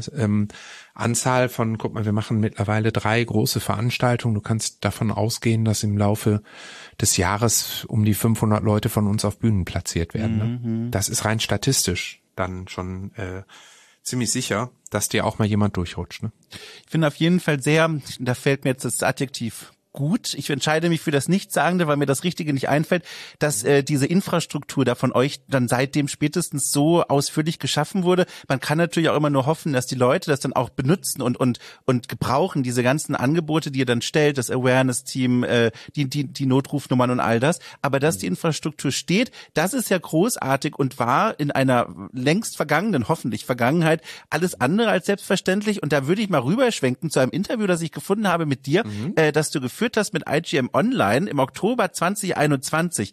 Anzahl von, guck mal, wir machen mittlerweile 3 große Veranstaltungen. Du kannst davon ausgehen, dass im Laufe des Jahres um die 500 Leute von uns auf Bühnen platziert werden. Ne? Das ist rein statistisch dann schon ziemlich sicher, dass dir auch mal jemand durchrutscht. Ne? Ich finde auf jeden Fall da fällt mir jetzt das Adjektiv gut. Ich entscheide mich für das Nichtssagende, weil mir das Richtige nicht einfällt, dass diese Infrastruktur da von euch dann seitdem spätestens so ausführlich geschaffen wurde. Man kann natürlich auch immer nur hoffen, dass die Leute das dann auch benutzen und gebrauchen, diese ganzen Angebote, die ihr dann stellt, das Awareness-Team, die Notrufnummern und all das. Aber dass die Infrastruktur steht, das ist ja großartig und war in einer längst vergangenen, hoffentlich Vergangenheit, alles andere als selbstverständlich. Und da würde ich mal rüberschwenken zu einem Interview, das ich gefunden habe mit dir, das du geführt hast mit IGM Online im Oktober 2021.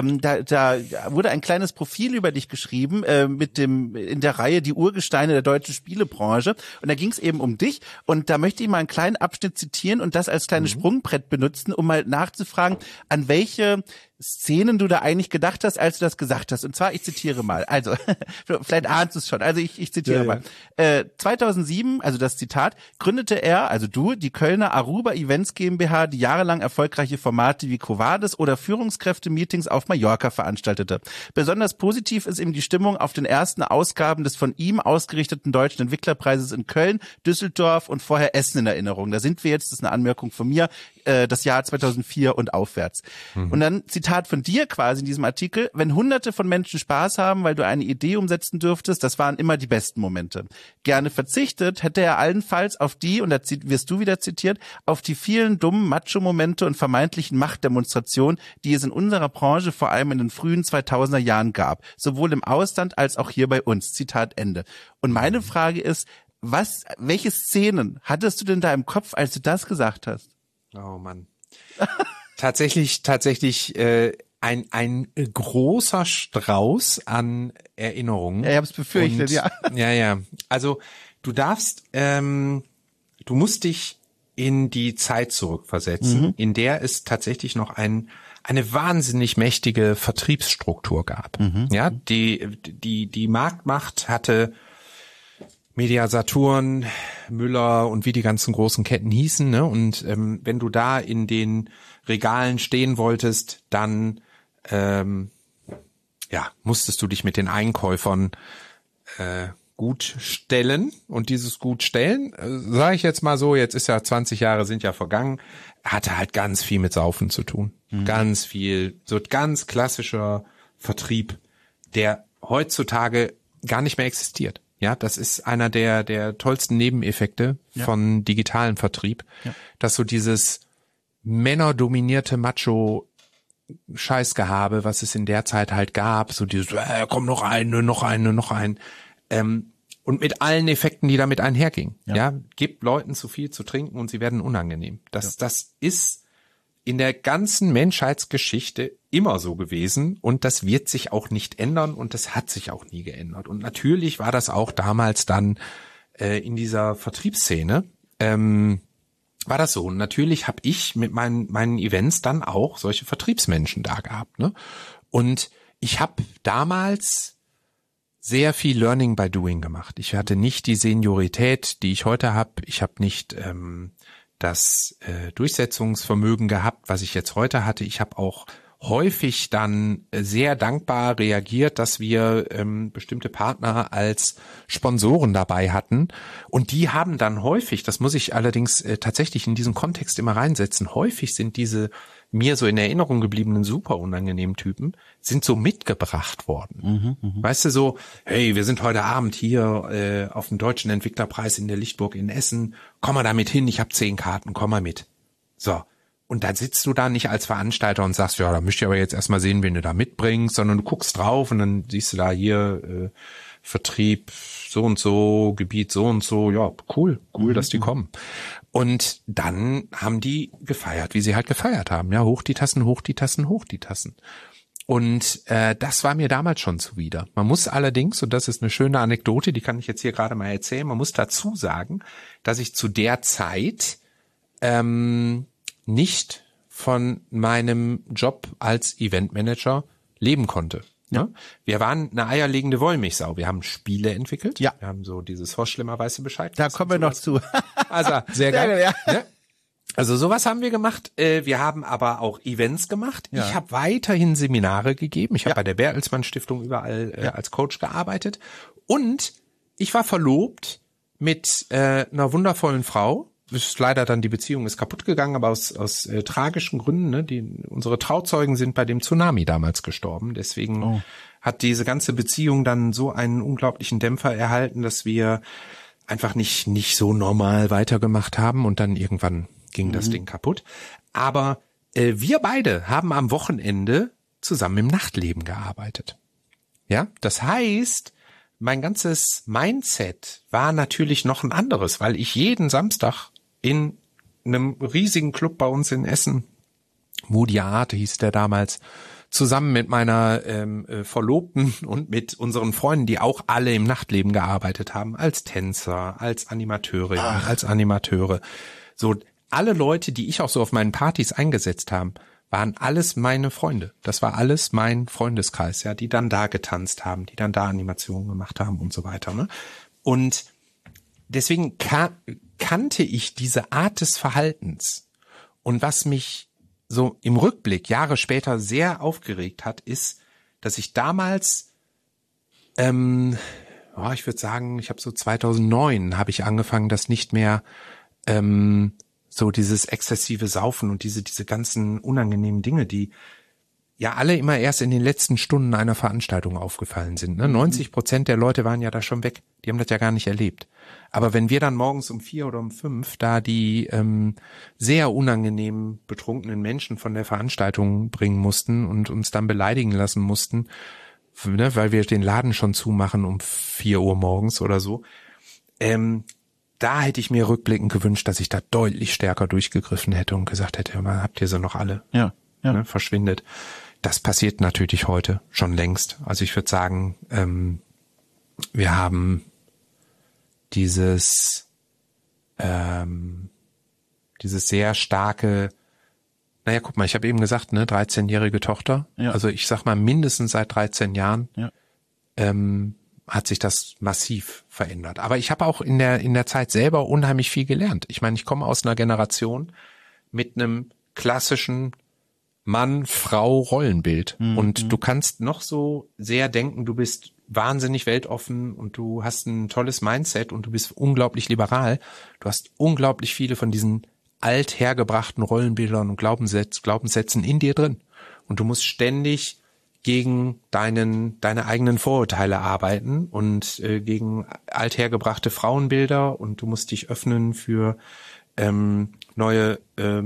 Da wurde ein kleines Profil über dich geschrieben in der Reihe Die Urgesteine der deutschen Spielebranche. Und da ging es eben um dich. Und da möchte ich mal einen kleinen Abschnitt zitieren und das als kleines Sprungbrett benutzen, um mal nachzufragen, an welche Szenen du da eigentlich gedacht hast, als du das gesagt hast. Und zwar, ich zitiere mal, also vielleicht ahnst du es schon, also ich zitiere mal. 2007, also das Zitat, gründete er, also du, die Kölner Aruba Events GmbH, die jahrelang erfolgreiche Formate wie Covades oder Führungskräfte-Meetings auf Mallorca veranstaltete. Besonders positiv ist ihm die Stimmung auf den ersten Ausgaben des von ihm ausgerichteten Deutschen Entwicklerpreises in Köln, Düsseldorf und vorher Essen in Erinnerung. Da sind wir jetzt, das ist eine Anmerkung von mir, das Jahr 2004 und aufwärts. Und dann Zitat von dir quasi in diesem Artikel: Wenn Hunderte von Menschen Spaß haben, weil du eine Idee umsetzen dürftest, das waren immer die besten Momente. Gerne verzichtet hätte er allenfalls auf die, und da wirst du wieder zitiert, auf die vielen dummen Macho-Momente und vermeintlichen Machtdemonstrationen, die es in unserer Branche vor allem in den frühen 2000er Jahren gab, sowohl im Ausland als auch hier bei uns. Zitat Ende. Und meine Frage ist, welche Szenen hattest du denn da im Kopf, als du das gesagt hast? Oh Mann. Tatsächlich ein großer Strauß an Erinnerungen. Ja, ich habe es befürchtet, ja. Ja. Also du musst dich in die Zeit zurückversetzen, in der es tatsächlich noch ein eine wahnsinnig mächtige Vertriebsstruktur gab. Ja, die Marktmacht hatte Media Saturn, Müller und wie die ganzen großen Ketten hießen, ne? Und wenn du da in den Regalen stehen wolltest, dann musstest du dich mit den Einkäufern gut stellen. Und dieses gut stellen, sage ich jetzt mal so, jetzt ist ja 20 Jahre sind ja vergangen, hatte halt ganz viel mit Saufen zu tun. Ganz viel, so ganz klassischer Vertrieb, der heutzutage gar nicht mehr existiert. Ja, das ist einer der tollsten Nebeneffekte von digitalen Vertrieb, dass so dieses männerdominierte Macho-Scheißgehabe, was es in der Zeit halt gab, so dieses, komm noch ein, und mit allen Effekten, die damit einhergingen. Ja, gibt Leuten zu viel zu trinken und sie werden unangenehm. Das ist in der ganzen Menschheitsgeschichte immer so gewesen und das wird sich auch nicht ändern und das hat sich auch nie geändert. Und natürlich war das auch damals dann in dieser Vertriebsszene, war das so. Und natürlich habe ich mit meinen Events dann auch solche Vertriebsmenschen da gehabt. Ne? Und ich habe damals sehr viel Learning by Doing gemacht. Ich hatte nicht die Seniorität, die ich heute habe. Ich habe nicht das Durchsetzungsvermögen gehabt, was ich jetzt heute hatte. Ich habe auch häufig dann sehr dankbar reagiert, dass wir bestimmte Partner als Sponsoren dabei hatten. Und die haben dann häufig, das muss ich allerdings tatsächlich in diesen Kontext immer reinsetzen, häufig sind diese mir so in Erinnerung gebliebenen super unangenehmen Typen, sind so mitgebracht worden. Weißt du, so, hey, wir sind heute Abend hier auf dem Deutschen Entwicklerpreis in der Lichtburg in Essen, komm mal da mit hin, ich habe 10 Karten, komm mal mit. So. Und dann sitzt du da nicht als Veranstalter und sagst, ja, da möchte ich aber jetzt erstmal sehen, wen du da mitbringst, sondern du guckst drauf und dann siehst du da hier Vertrieb so und so, Gebiet so und so, ja, cool, dass die kommen. Und dann haben die gefeiert, wie sie halt gefeiert haben, ja, hoch die Tassen, hoch die Tassen, hoch die Tassen. Und das war mir damals schon zuwider. Man muss allerdings, und das ist eine schöne Anekdote, die kann ich jetzt hier gerade mal erzählen, man muss dazu sagen, dass ich zu der Zeit nicht von meinem Job als Eventmanager leben konnte. Ja. Wir waren eine eierlegende Wollmilchsau. Wir haben Spiele entwickelt. Ja. Wir haben so dieses Horst Schlemmer weiße Bescheid. Da kommen wir noch zu. Also, sehr geil. Ja. Ne? Also sowas haben wir gemacht. Wir haben aber auch Events gemacht. Ja. Ich habe weiterhin Seminare gegeben. Ich habe bei der Bertelsmann Stiftung überall als Coach gearbeitet. Und ich war verlobt mit einer wundervollen Frau. Ist leider dann die Beziehung ist kaputt gegangen, aber aus tragischen Gründen. Ne? Unsere Trauzeugen sind bei dem Tsunami damals gestorben. Deswegen hat diese ganze Beziehung dann so einen unglaublichen Dämpfer erhalten, dass wir einfach nicht so normal weitergemacht haben und dann irgendwann ging das Ding kaputt. Aber wir beide haben am Wochenende zusammen im Nachtleben gearbeitet. Ja, das heißt, mein ganzes Mindset war natürlich noch ein anderes, weil ich jeden Samstag in einem riesigen Club bei uns in Essen, Moody Arte hieß der damals, zusammen mit meiner Verlobten und mit unseren Freunden, die auch alle im Nachtleben gearbeitet haben, als Tänzer, als Animateurinnen, als Animateure. So alle Leute, die ich auch so auf meinen Partys eingesetzt haben, waren alles meine Freunde. Das war alles mein Freundeskreis, ja, die dann da getanzt haben, die dann da Animationen gemacht haben und so weiter. Ne? Und deswegen kannte ich diese Art des Verhaltens. Und was mich so im Rückblick Jahre später sehr aufgeregt hat, ist, dass ich damals, ich würde sagen, ich habe so 2009 habe ich angefangen, das nicht mehr so dieses exzessive Saufen und diese ganzen unangenehmen Dinge, die ja alle immer erst in den letzten Stunden einer Veranstaltung aufgefallen sind. Ne? 90% der Leute waren ja da schon weg. Die haben das ja gar nicht erlebt. Aber wenn wir dann morgens um 4 oder um 5 da die sehr unangenehm betrunkenen Menschen von der Veranstaltung bringen mussten und uns dann beleidigen lassen mussten, ne, weil wir den Laden schon zumachen um 4 Uhr morgens oder so, da hätte ich mir rückblickend gewünscht, dass ich da deutlich stärker durchgegriffen hätte und gesagt hätte, habt ihr sie noch alle? Ja. Ne, verschwindet. Das passiert natürlich heute schon längst. Also ich würde sagen, wir haben dieses sehr starke Naja, guck mal, ich habe eben gesagt, ne, 13-jährige Tochter. Ja. Also ich sag mal, mindestens seit 13 Jahren Ja. hat sich das massiv verändert. Aber ich habe auch in der Zeit selber unheimlich viel gelernt. Ich meine, ich komme aus einer Generation mit einem klassischen Mann-Frau-Rollenbild. Und du kannst noch so sehr denken, du bist wahnsinnig weltoffen und du hast ein tolles Mindset und du bist unglaublich liberal. Du hast unglaublich viele von diesen althergebrachten Rollenbildern und Glaubenssätzen in dir drin. Und du musst ständig gegen deine eigenen Vorurteile arbeiten und gegen althergebrachte Frauenbilder, und du musst dich öffnen für neue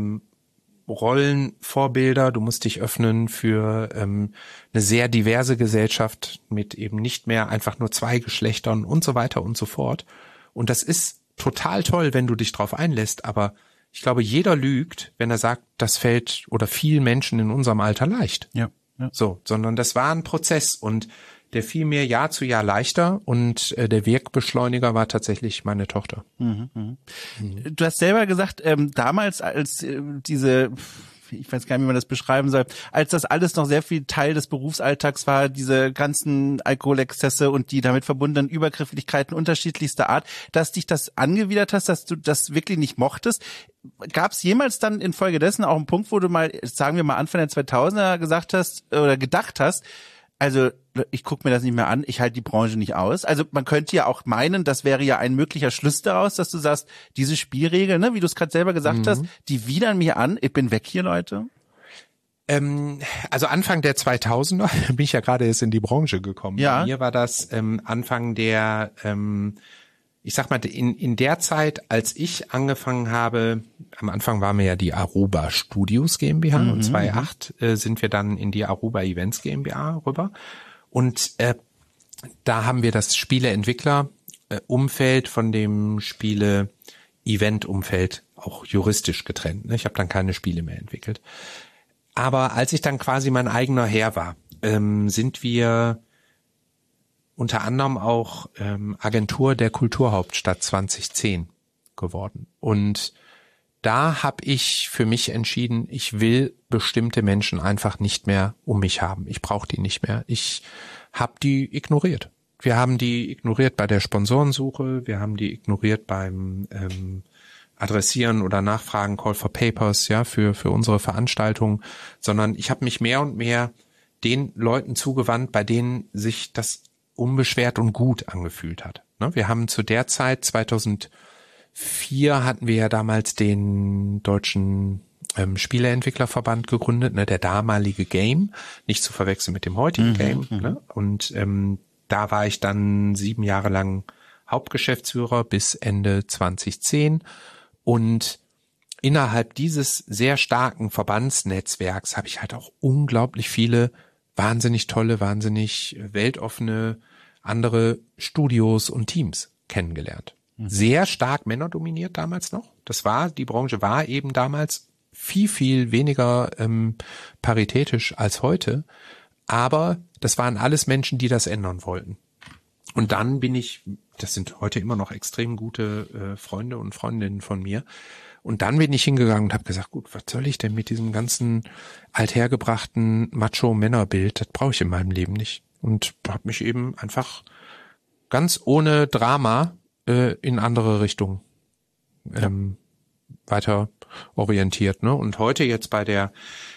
Rollenvorbilder, du musst dich öffnen für eine sehr diverse Gesellschaft mit eben nicht mehr einfach nur 2 Geschlechtern und so weiter und so fort. Und das ist total toll, wenn du dich drauf einlässt, aber ich glaube, jeder lügt, wenn er sagt, das fällt oder vielen Menschen in unserem Alter leicht. Ja. So, sondern das war ein Prozess und der fiel mir Jahr zu Jahr leichter, und der Wirkbeschleuniger war tatsächlich meine Tochter. Du hast selber gesagt, damals als ich weiß gar nicht, wie man das beschreiben soll, als das alles noch sehr viel Teil des Berufsalltags war, diese ganzen Alkoholexzesse und die damit verbundenen Übergrifflichkeiten unterschiedlichster Art, dass dich das angewidert hast, dass du das wirklich nicht mochtest. Gab es jemals dann infolgedessen auch einen Punkt, wo du mal, sagen wir mal Anfang der 2000er gesagt hast oder gedacht hast, also ich gucke mir das nicht mehr an, ich halte die Branche nicht aus. Also man könnte ja auch meinen, das wäre ja ein möglicher Schluss daraus, dass du sagst, diese Spielregeln, ne, wie du es gerade selber gesagt hast, die widern mir an, ich bin weg hier, Leute. Also Anfang der 2000er bin ich ja gerade erst in die Branche gekommen. Ja. Bei mir war das Anfang der, ich sag mal, in der Zeit, als ich angefangen habe, am Anfang waren wir ja die Aruba Studios GmbH und 2008 sind wir dann in die Aruba Events GmbH rüber. Und da haben wir das Spieleentwickler-Umfeld von dem Spiele-Event-Umfeld auch juristisch getrennt. Ne? Ich habe dann keine Spiele mehr entwickelt. Aber als ich dann quasi mein eigener Herr war, sind wir unter anderem auch Agentur der Kulturhauptstadt 2010 geworden. Und da habe ich für mich entschieden, ich will bestimmte Menschen einfach nicht mehr um mich haben. Ich brauche die nicht mehr. Ich habe die ignoriert. Wir haben die ignoriert bei der Sponsorensuche, wir haben die ignoriert beim Adressieren oder Nachfragen, Call for Papers, ja, für unsere Veranstaltungen, sondern ich habe mich mehr und mehr den Leuten zugewandt, bei denen sich das unbeschwert und gut angefühlt hat. Ne? Wir haben zu der Zeit, 2004, hatten wir ja damals den deutschen Spieleentwicklerverband gegründet, ne? Der damalige Game, nicht zu verwechseln mit dem heutigen Game. Ne? Und da war ich dann 7 Jahre lang Hauptgeschäftsführer bis Ende 2010. Und innerhalb dieses sehr starken Verbandsnetzwerks habe ich halt auch unglaublich viele wahnsinnig tolle, wahnsinnig weltoffene andere Studios und Teams kennengelernt. Sehr stark männerdominiert damals noch. Die Branche war eben damals viel, viel weniger paritätisch als heute. Aber das waren alles Menschen, die das ändern wollten. Und dann das sind heute immer noch extrem gute Freunde und Freundinnen von mir. Und dann bin ich hingegangen und habe gesagt, gut, was soll ich denn mit diesem ganzen althergebrachten Macho-Männerbild? Das brauche ich in meinem Leben nicht. Und habe mich eben einfach ganz ohne Drama in andere Richtungen weiter orientiert. Ne? Und heute jetzt bei der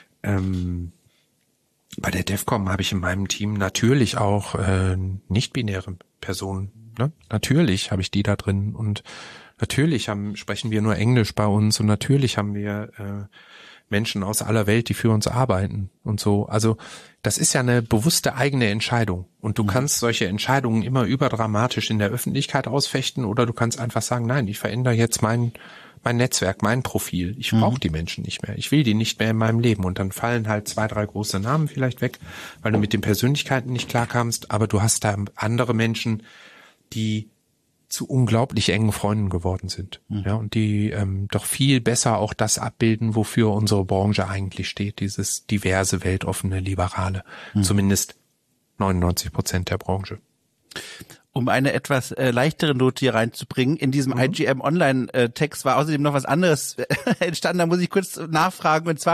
DEFCOM habe ich in meinem Team natürlich auch nicht-binäre Personen. Ne? Natürlich habe ich die da drin, und natürlich sprechen wir nur Englisch bei uns, und natürlich haben wir Menschen aus aller Welt, die für uns arbeiten und so. Also das ist ja eine bewusste eigene Entscheidung, und du kannst solche Entscheidungen immer überdramatisch in der Öffentlichkeit ausfechten, oder du kannst einfach sagen, nein, ich verändere jetzt mein Netzwerk, mein Profil. Ich brauche die Menschen nicht mehr. Ich will die nicht mehr in meinem Leben. Und dann fallen halt 2, 3 große Namen vielleicht weg, weil du mit den Persönlichkeiten nicht klarkamst, aber du hast da andere Menschen, die zu unglaublich engen Freunden geworden sind. Ja, und die doch viel besser auch das abbilden, wofür unsere Branche eigentlich steht, dieses diverse, weltoffene, liberale. Zumindest 99% der Branche. Um eine etwas leichtere Note hier reinzubringen, in diesem IGM Online Text war außerdem noch was anderes entstanden, da muss ich kurz nachfragen, und zwar,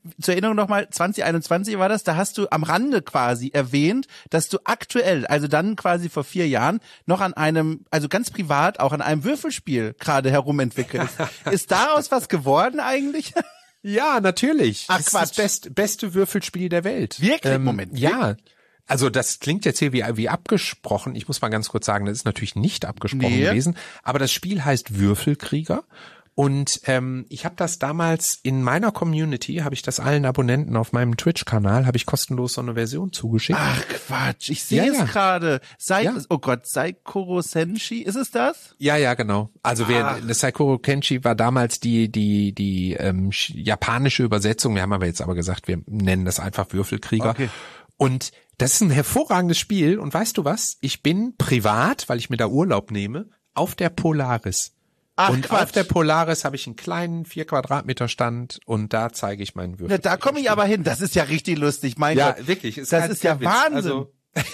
zur Erinnerung nochmal, 2021 war das, da hast du am Rande quasi erwähnt, dass du aktuell, also dann quasi vor 4 Jahren, noch an einem, also ganz privat, auch an einem Würfelspiel gerade herumentwickelst. Ist daraus was geworden eigentlich? Ja, natürlich. Ach, das Quatsch. ist das beste Würfelspiel der Welt. Wirklich? Moment. Ja. Also das klingt jetzt hier wie abgesprochen. Ich muss mal ganz kurz sagen, das ist natürlich nicht abgesprochen gewesen. Aber das Spiel heißt Würfelkrieger. Und ich habe das damals in meiner Community, habe ich das allen Abonnenten auf meinem Twitch-Kanal, habe ich kostenlos so eine Version zugeschickt. Ach Quatsch, ich sehe es gerade. Oh Gott, Saikoro Senshi, ist es das? Ja, genau. Also das Saikoro Kenshi war damals die japanische Übersetzung. Wir haben aber jetzt gesagt, wir nennen das einfach Würfelkrieger. Okay. Und das ist ein hervorragendes Spiel. Und weißt du was? Ich bin privat, weil ich mir da Urlaub nehme, auf der Polaris. Ach, und Quatsch. auf der Polaris habe ich einen kleinen 4 Quadratmeter Stand und da zeige ich meinen Würfel. Ja, da komme ich aber hin. Das ist ja richtig lustig. Mein Gott. Wirklich. Das ist ja Witz. Wahnsinn. Also,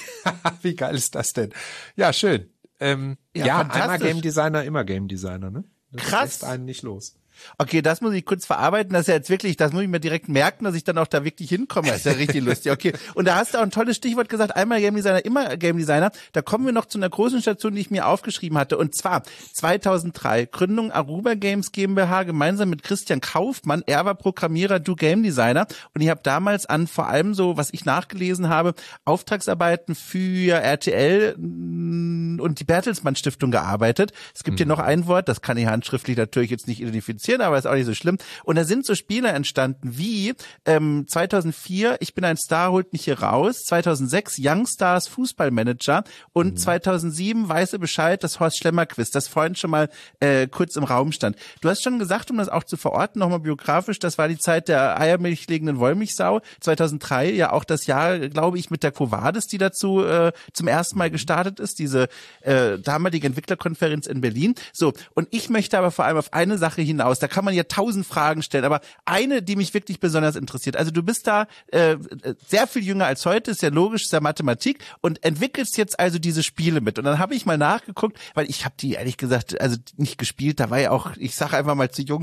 wie geil ist das denn? Ja, schön. Ja, einmal fantastisch. Game Designer, immer Game Designer, ne? Das Krass. lässt einen nicht los. Okay, das muss ich kurz verarbeiten. Das ist ja jetzt wirklich, das muss ich mir direkt merken, dass ich dann auch da wirklich hinkomme. Das ist ja richtig lustig. Okay. Und da hast du auch ein tolles Stichwort gesagt. Einmal Game Designer, immer Game Designer. Da kommen wir noch zu einer großen Station, die ich mir aufgeschrieben hatte. Und zwar 2003. Gründung Aruba Games GmbH gemeinsam mit Christian Kaufmann. Er war Programmierer, du Game Designer. Und ich habe damals an vor allem so, was ich nachgelesen habe, Auftragsarbeiten für RTL und die Bertelsmann Stiftung gearbeitet. Es gibt hier noch ein Wort, das kann ich handschriftlich natürlich jetzt nicht identifizieren, aber ist auch nicht so schlimm. Und da sind so Spiele entstanden wie 2004 Ich bin ein Star, holt mich hier raus, 2006 Young Stars Fußballmanager und 2007 Weiße Bescheid, das Horst Schlemmer Quiz, das vorhin schon mal kurz im Raum stand. Du hast schon gesagt, um das auch zu verorten, nochmal biografisch, das war die Zeit der eiermilchlegenden Wollmilchsau, 2003 ja auch das Jahr, glaube ich, mit der Quo Vadis, die dazu zum ersten Mal gestartet ist, diese damalige Entwicklerkonferenz in Berlin. So, und ich möchte aber vor allem auf eine Sache hinaus. Da kann man ja 1000 Fragen stellen, aber eine, die mich wirklich besonders interessiert. Also du bist da sehr viel jünger als heute, ist ja logisch, ist ja Mathematik und entwickelst jetzt also diese Spiele mit. Und dann habe ich mal nachgeguckt, weil ich habe die ehrlich gesagt also nicht gespielt, da war ja auch, ich sage einfach mal zu jung.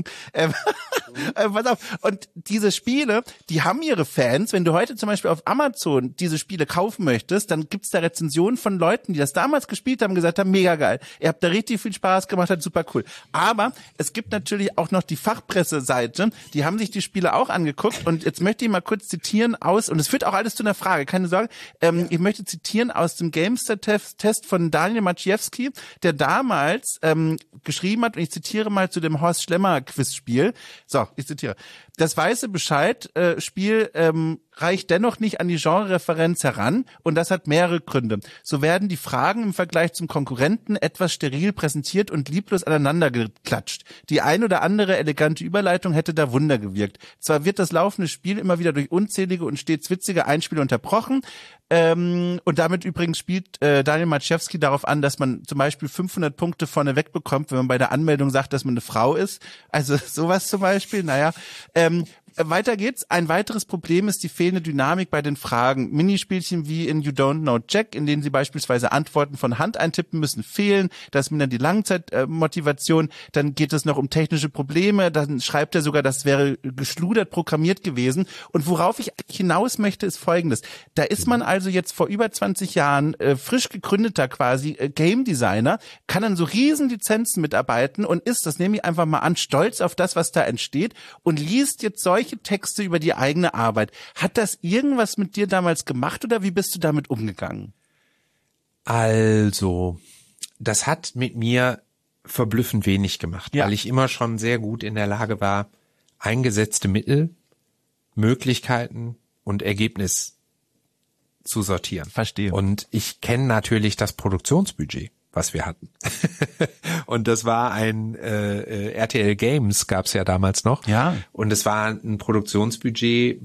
Pass auf. Und diese Spiele, die haben ihre Fans. Wenn du heute zum Beispiel auf Amazon diese Spiele kaufen möchtest, dann gibt's da Rezensionen von Leuten, die das damals gespielt haben, gesagt haben, mega geil. Ihr habt da richtig viel Spaß gemacht, hat super cool. Aber es gibt natürlich auch noch die Fachpresseseite, die haben sich die Spiele auch angeguckt und jetzt möchte ich mal kurz zitieren aus, und es führt auch alles zu einer Frage, keine Sorge, ich möchte zitieren aus dem Gamester-Test von Daniel Maciejewski, der damals geschrieben hat, und ich zitiere mal zu dem Horst Schlemmer Quizspiel. So, ich zitiere. Das weiße Bescheid-Spiel reicht dennoch nicht an die Genre-Referenz heran und das hat mehrere Gründe. So werden die Fragen im Vergleich zum Konkurrenten etwas steril präsentiert und lieblos aneinander geklatscht. Die ein oder andere elegante Überleitung hätte da Wunder gewirkt. Zwar wird das laufende Spiel immer wieder durch unzählige und stets witzige Einspiele unterbrochen, und damit übrigens spielt Daniel Maciejewski darauf an, dass man zum Beispiel 500 Punkte vorne wegbekommt, wenn man bei der Anmeldung sagt, dass man eine Frau ist. Also sowas zum Beispiel, naja. Weiter geht's. Ein weiteres Problem ist die fehlende Dynamik bei den Fragen. Minispielchen wie in You Don't Know Jack, in denen sie beispielsweise Antworten von Hand eintippen müssen, fehlen. Das mindert die Langzeitmotivation. Dann geht es noch um technische Probleme. Dann schreibt er sogar, das wäre geschludert programmiert gewesen. Und worauf ich hinaus möchte, ist Folgendes. Da ist man also jetzt vor über 20 Jahren frisch gegründeter quasi Game Designer, kann an so riesen Lizenzen mitarbeiten und ist, das nehme ich einfach mal an, stolz auf das, was da entsteht und liest jetzt solche Texte über die eigene Arbeit. Hat das irgendwas mit dir damals gemacht oder wie bist du damit umgegangen? Also, das hat mit mir verblüffend wenig gemacht, weil ich immer schon sehr gut in der Lage war, eingesetzte Mittel, Möglichkeiten und Ergebnis zu sortieren. Verstehe. Und ich kenne natürlich das Produktionsbudget, was wir hatten. Und das war ein RTL Games gab's ja damals noch. Ja. Und es war ein Produktionsbudget,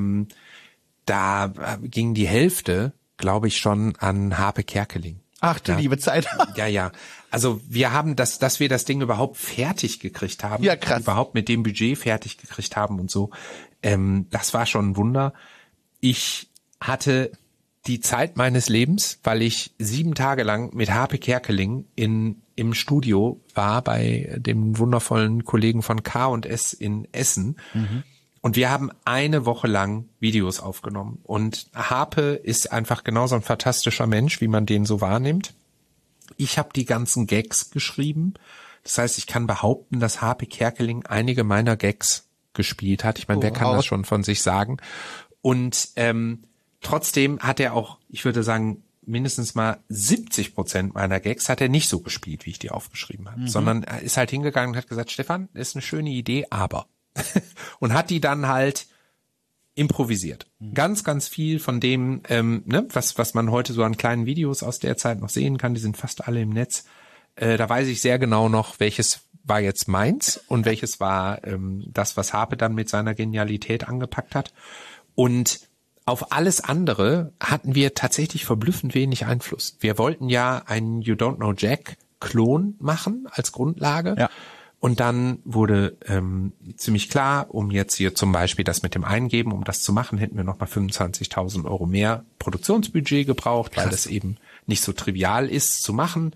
da ging die Hälfte, glaube ich, schon an Harpe Kerkeling. Ach du liebe Zeit. Ja. Also wir haben dass wir das Ding überhaupt fertig gekriegt haben. Ja, krass. Überhaupt mit dem Budget fertig gekriegt haben und so. Das war schon ein Wunder. Ich hatte die Zeit meines Lebens, weil ich 7 Tage lang mit Harpe Kerkeling im Studio war bei dem wundervollen Kollegen von K&S in Essen. Und wir haben eine Woche lang Videos aufgenommen. Und Harpe ist einfach genauso ein fantastischer Mensch, wie man den so wahrnimmt. Ich habe die ganzen Gags geschrieben. Das heißt, ich kann behaupten, dass Harpe Kerkeling einige meiner Gags gespielt hat. Ich meine, wer kann das schon von sich sagen? Und trotzdem hat er auch, ich würde sagen, mindestens mal 70% meiner Gags hat er nicht so gespielt, wie ich die aufgeschrieben habe, sondern er ist halt hingegangen und hat gesagt, Stefan, das ist eine schöne Idee, aber und hat die dann halt improvisiert. Ganz, ganz viel von dem, was man heute so an kleinen Videos aus der Zeit noch sehen kann, die sind fast alle im Netz. Da weiß ich sehr genau noch, welches war jetzt meins und welches war das, was Harpe dann mit seiner Genialität angepackt hat. Und auf alles andere hatten wir tatsächlich verblüffend wenig Einfluss. Wir wollten ja einen You Don't Know Jack-Klon machen als Grundlage. Ja. Und dann wurde ziemlich klar, um jetzt hier zum Beispiel das mit dem Eingeben, um das zu machen, hätten wir nochmal 25.000 Euro mehr Produktionsbudget gebraucht, weil das eben nicht so trivial ist zu machen.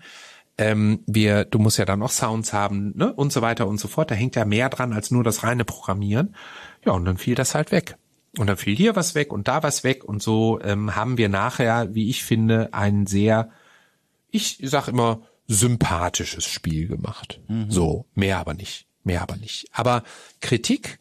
Du musst ja dann auch Sounds haben, ne, und so weiter und so fort. Da hängt ja mehr dran als nur das reine Programmieren. Ja, und dann fiel das halt weg. Und dann fiel hier was weg und da was weg. Und so haben wir nachher, wie ich finde, ein sehr, ich sag immer, sympathisches Spiel gemacht. So, mehr aber nicht. Aber Kritik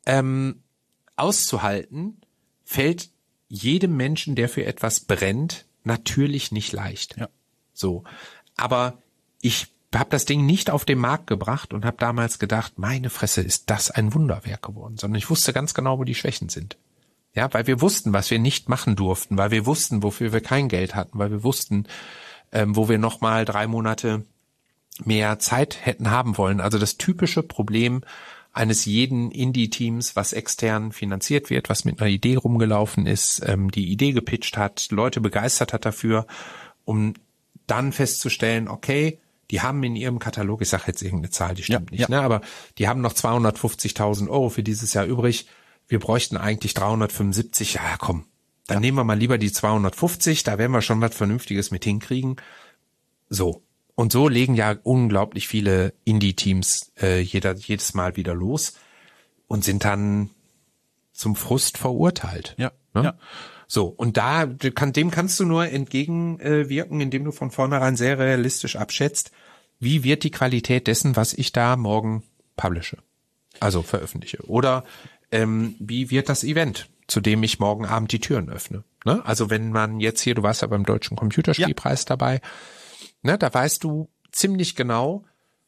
auszuhalten, fällt jedem Menschen, der für etwas brennt, natürlich nicht leicht. Ja. So, aber ich habe das Ding nicht auf den Markt gebracht und habe damals gedacht, meine Fresse, ist das ein Wunderwerk geworden, sondern ich wusste ganz genau, wo die Schwächen sind. Ja, weil wir wussten, was wir nicht machen durften, weil wir wussten, wofür wir kein Geld hatten, weil wir wussten, wo wir noch mal 3 Monate mehr Zeit hätten haben wollen. Also das typische Problem eines jeden Indie-Teams, was extern finanziert wird, was mit einer Idee rumgelaufen ist, die Idee gepitcht hat, Leute begeistert hat dafür, um dann festzustellen, okay, die haben in ihrem Katalog, ich sage jetzt irgendeine Zahl, die stimmt nicht, ne, aber die haben noch 250.000 Euro für dieses Jahr übrig. Wir bräuchten eigentlich 375. Ja, komm, dann nehmen wir mal lieber die 250, da werden wir schon was Vernünftiges mit hinkriegen. So. Und so legen ja unglaublich viele Indie-Teams jedes Mal wieder los und sind dann zum Frust verurteilt. Ja. Ne? Ja. So, und dem kannst du nur entgegenwirken, indem du von vornherein sehr realistisch abschätzt, wie wird die Qualität dessen, was ich da morgen publishe, also veröffentliche. Oder wie wird das Event, zu dem ich morgen Abend die Türen öffne. Ne? Also wenn man jetzt hier, du warst ja beim Deutschen Computerspielpreis dabei, ne, da weißt du ziemlich genau,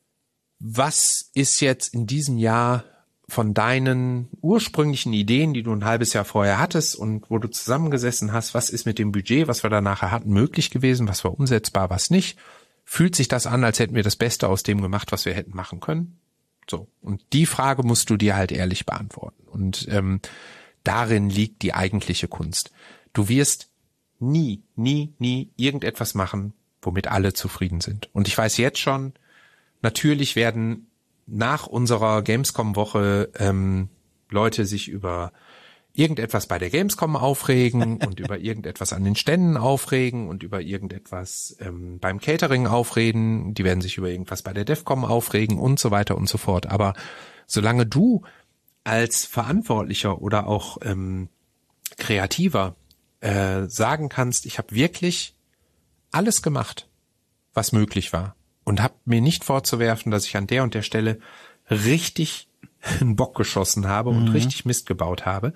was ist jetzt in diesem Jahr von deinen ursprünglichen Ideen, die du ein halbes Jahr vorher hattest und wo du zusammengesessen hast, was ist mit dem Budget, was wir da nachher hatten, möglich gewesen, was war umsetzbar, was nicht. Fühlt sich das an, als hätten wir das Beste aus dem gemacht, was wir hätten machen können? So, und die Frage musst du dir halt ehrlich beantworten. Und darin liegt die eigentliche Kunst. Du wirst nie irgendetwas machen, womit alle zufrieden sind. Und ich weiß jetzt schon, natürlich werden nach unserer Gamescom-Woche Leute sich über irgendetwas bei der Gamescom aufregen und über irgendetwas an den Ständen aufregen und über irgendetwas beim Catering aufreden. Die werden sich über irgendwas bei der DEFCOM aufregen und so weiter und so fort. Aber solange du als Verantwortlicher oder auch Kreativer sagen kannst, ich habe wirklich alles gemacht, was möglich war und habe mir nicht vorzuwerfen, dass ich an der und der Stelle richtig einen Bock geschossen habe und richtig Mist gebaut habe.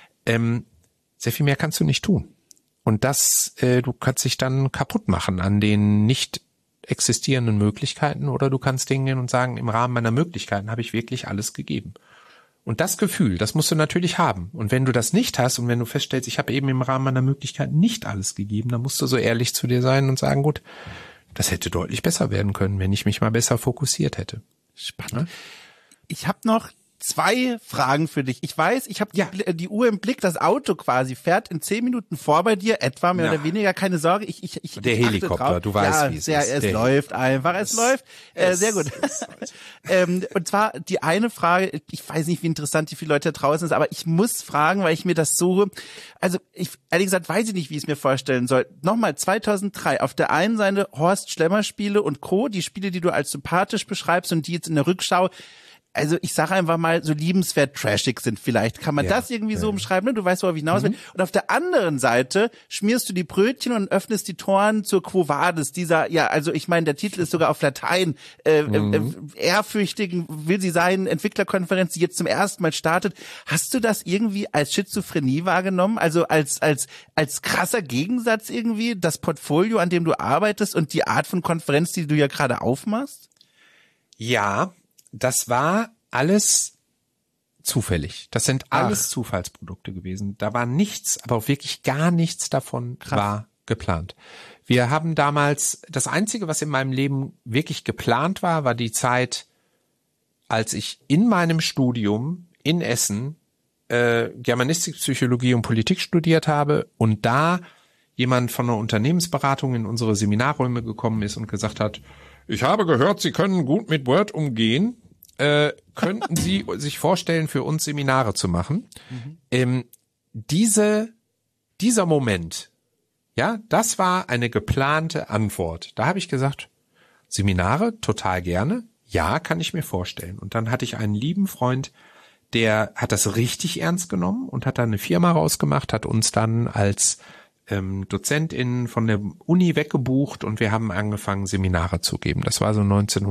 Sehr viel mehr kannst du nicht tun. Und du kannst dich dann kaputt machen an den nicht existierenden Möglichkeiten oder du kannst hingehen und sagen, im Rahmen meiner Möglichkeiten habe ich wirklich alles gegeben. Und das Gefühl, das musst du natürlich haben. Und wenn du das nicht hast und wenn du feststellst, ich habe eben im Rahmen meiner Möglichkeiten nicht alles gegeben, dann musst du so ehrlich zu dir sein und sagen, gut, das hätte deutlich besser werden können, wenn ich mich mal besser fokussiert hätte. Spannend. Ja? Ich habe noch 2 Fragen für dich. Ich weiß, ich habe die Uhr im Blick, das Auto quasi fährt in 10 Minuten vor bei dir, etwa, mehr oder weniger, keine Sorge. Der Helikopter, du weißt, wie es ist. Es läuft einfach, es läuft. Sehr gut. Und zwar die eine Frage, ich weiß nicht, wie interessant die viele Leute da draußen ist, aber ich muss fragen, weil ich mir das so, also ehrlich gesagt weiß ich nicht, wie ich es mir vorstellen soll. Nochmal, 2003, auf der einen Seite Horst Schlemmer Spiele und Co., die Spiele, die du als sympathisch beschreibst und die jetzt in der Rückschau also ich sage einfach mal, so liebenswert trashig sind vielleicht. Kann man das irgendwie so umschreiben? Ne? Du weißt, worauf ich hinaus will. Und auf der anderen Seite schmierst du die Brötchen und öffnest die Toren zur Quo Vadis. Also ich meine, der Titel ist sogar auf Latein. Ehrfürchtigen will sie sein, Entwicklerkonferenz, die jetzt zum ersten Mal startet. Hast du das irgendwie als Schizophrenie wahrgenommen? Also als krasser Gegensatz irgendwie, das Portfolio, an dem du arbeitest und die Art von Konferenz, die du ja gerade aufmachst? Ja, das war alles zufällig. Das sind alles Zufallsprodukte gewesen. Da war nichts, aber auch wirklich gar nichts davon war geplant. Wir haben damals, das Einzige, was in meinem Leben wirklich geplant war, war die Zeit, als ich in meinem Studium in Essen Germanistik, Psychologie und Politik studiert habe und da jemand von einer Unternehmensberatung in unsere Seminarräume gekommen ist und gesagt hat, ich habe gehört, Sie können gut mit Word umgehen. Könnten Sie sich vorstellen, für uns Seminare zu machen? Dieser Moment, ja, das war eine geplante Antwort. Da habe ich gesagt, Seminare, total gerne. Ja, kann ich mir vorstellen. Und dann hatte ich einen lieben Freund, der hat das richtig ernst genommen und hat dann eine Firma rausgemacht, hat uns dann als DozentInnen von der Uni weggebucht und wir haben angefangen, Seminare zu geben. Das war so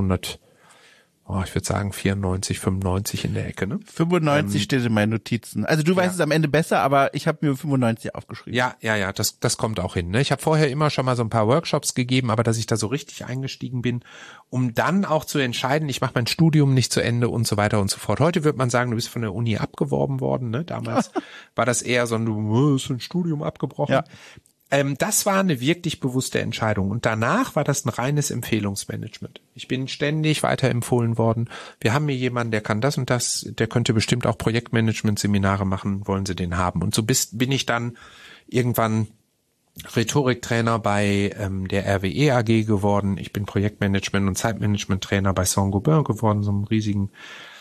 94, 95 in der Ecke, ne? 95 steht in meinen Notizen. Also du weißt es am Ende besser, aber ich habe mir 95 aufgeschrieben. Ja, das kommt auch hin, ne? Ich habe vorher immer schon mal so ein paar Workshops gegeben, aber dass ich da so richtig eingestiegen bin, um dann auch zu entscheiden, ich mache mein Studium nicht zu Ende und so weiter und so fort. Heute wird man sagen, du bist von der Uni abgeworben worden, ne? Damals war das eher so du hast ein Studium abgebrochen. Ja. Das war eine wirklich bewusste Entscheidung. Und danach war das ein reines Empfehlungsmanagement. Ich bin ständig weiterempfohlen worden. Wir haben hier jemanden, der kann das und das, der könnte bestimmt auch Projektmanagement-Seminare machen, wollen Sie den haben? Und so bin ich dann irgendwann Rhetoriktrainer bei der RWE AG geworden. Ich bin Projektmanagement- und Zeitmanagement-Trainer bei Saint-Gobain geworden, so einem riesigen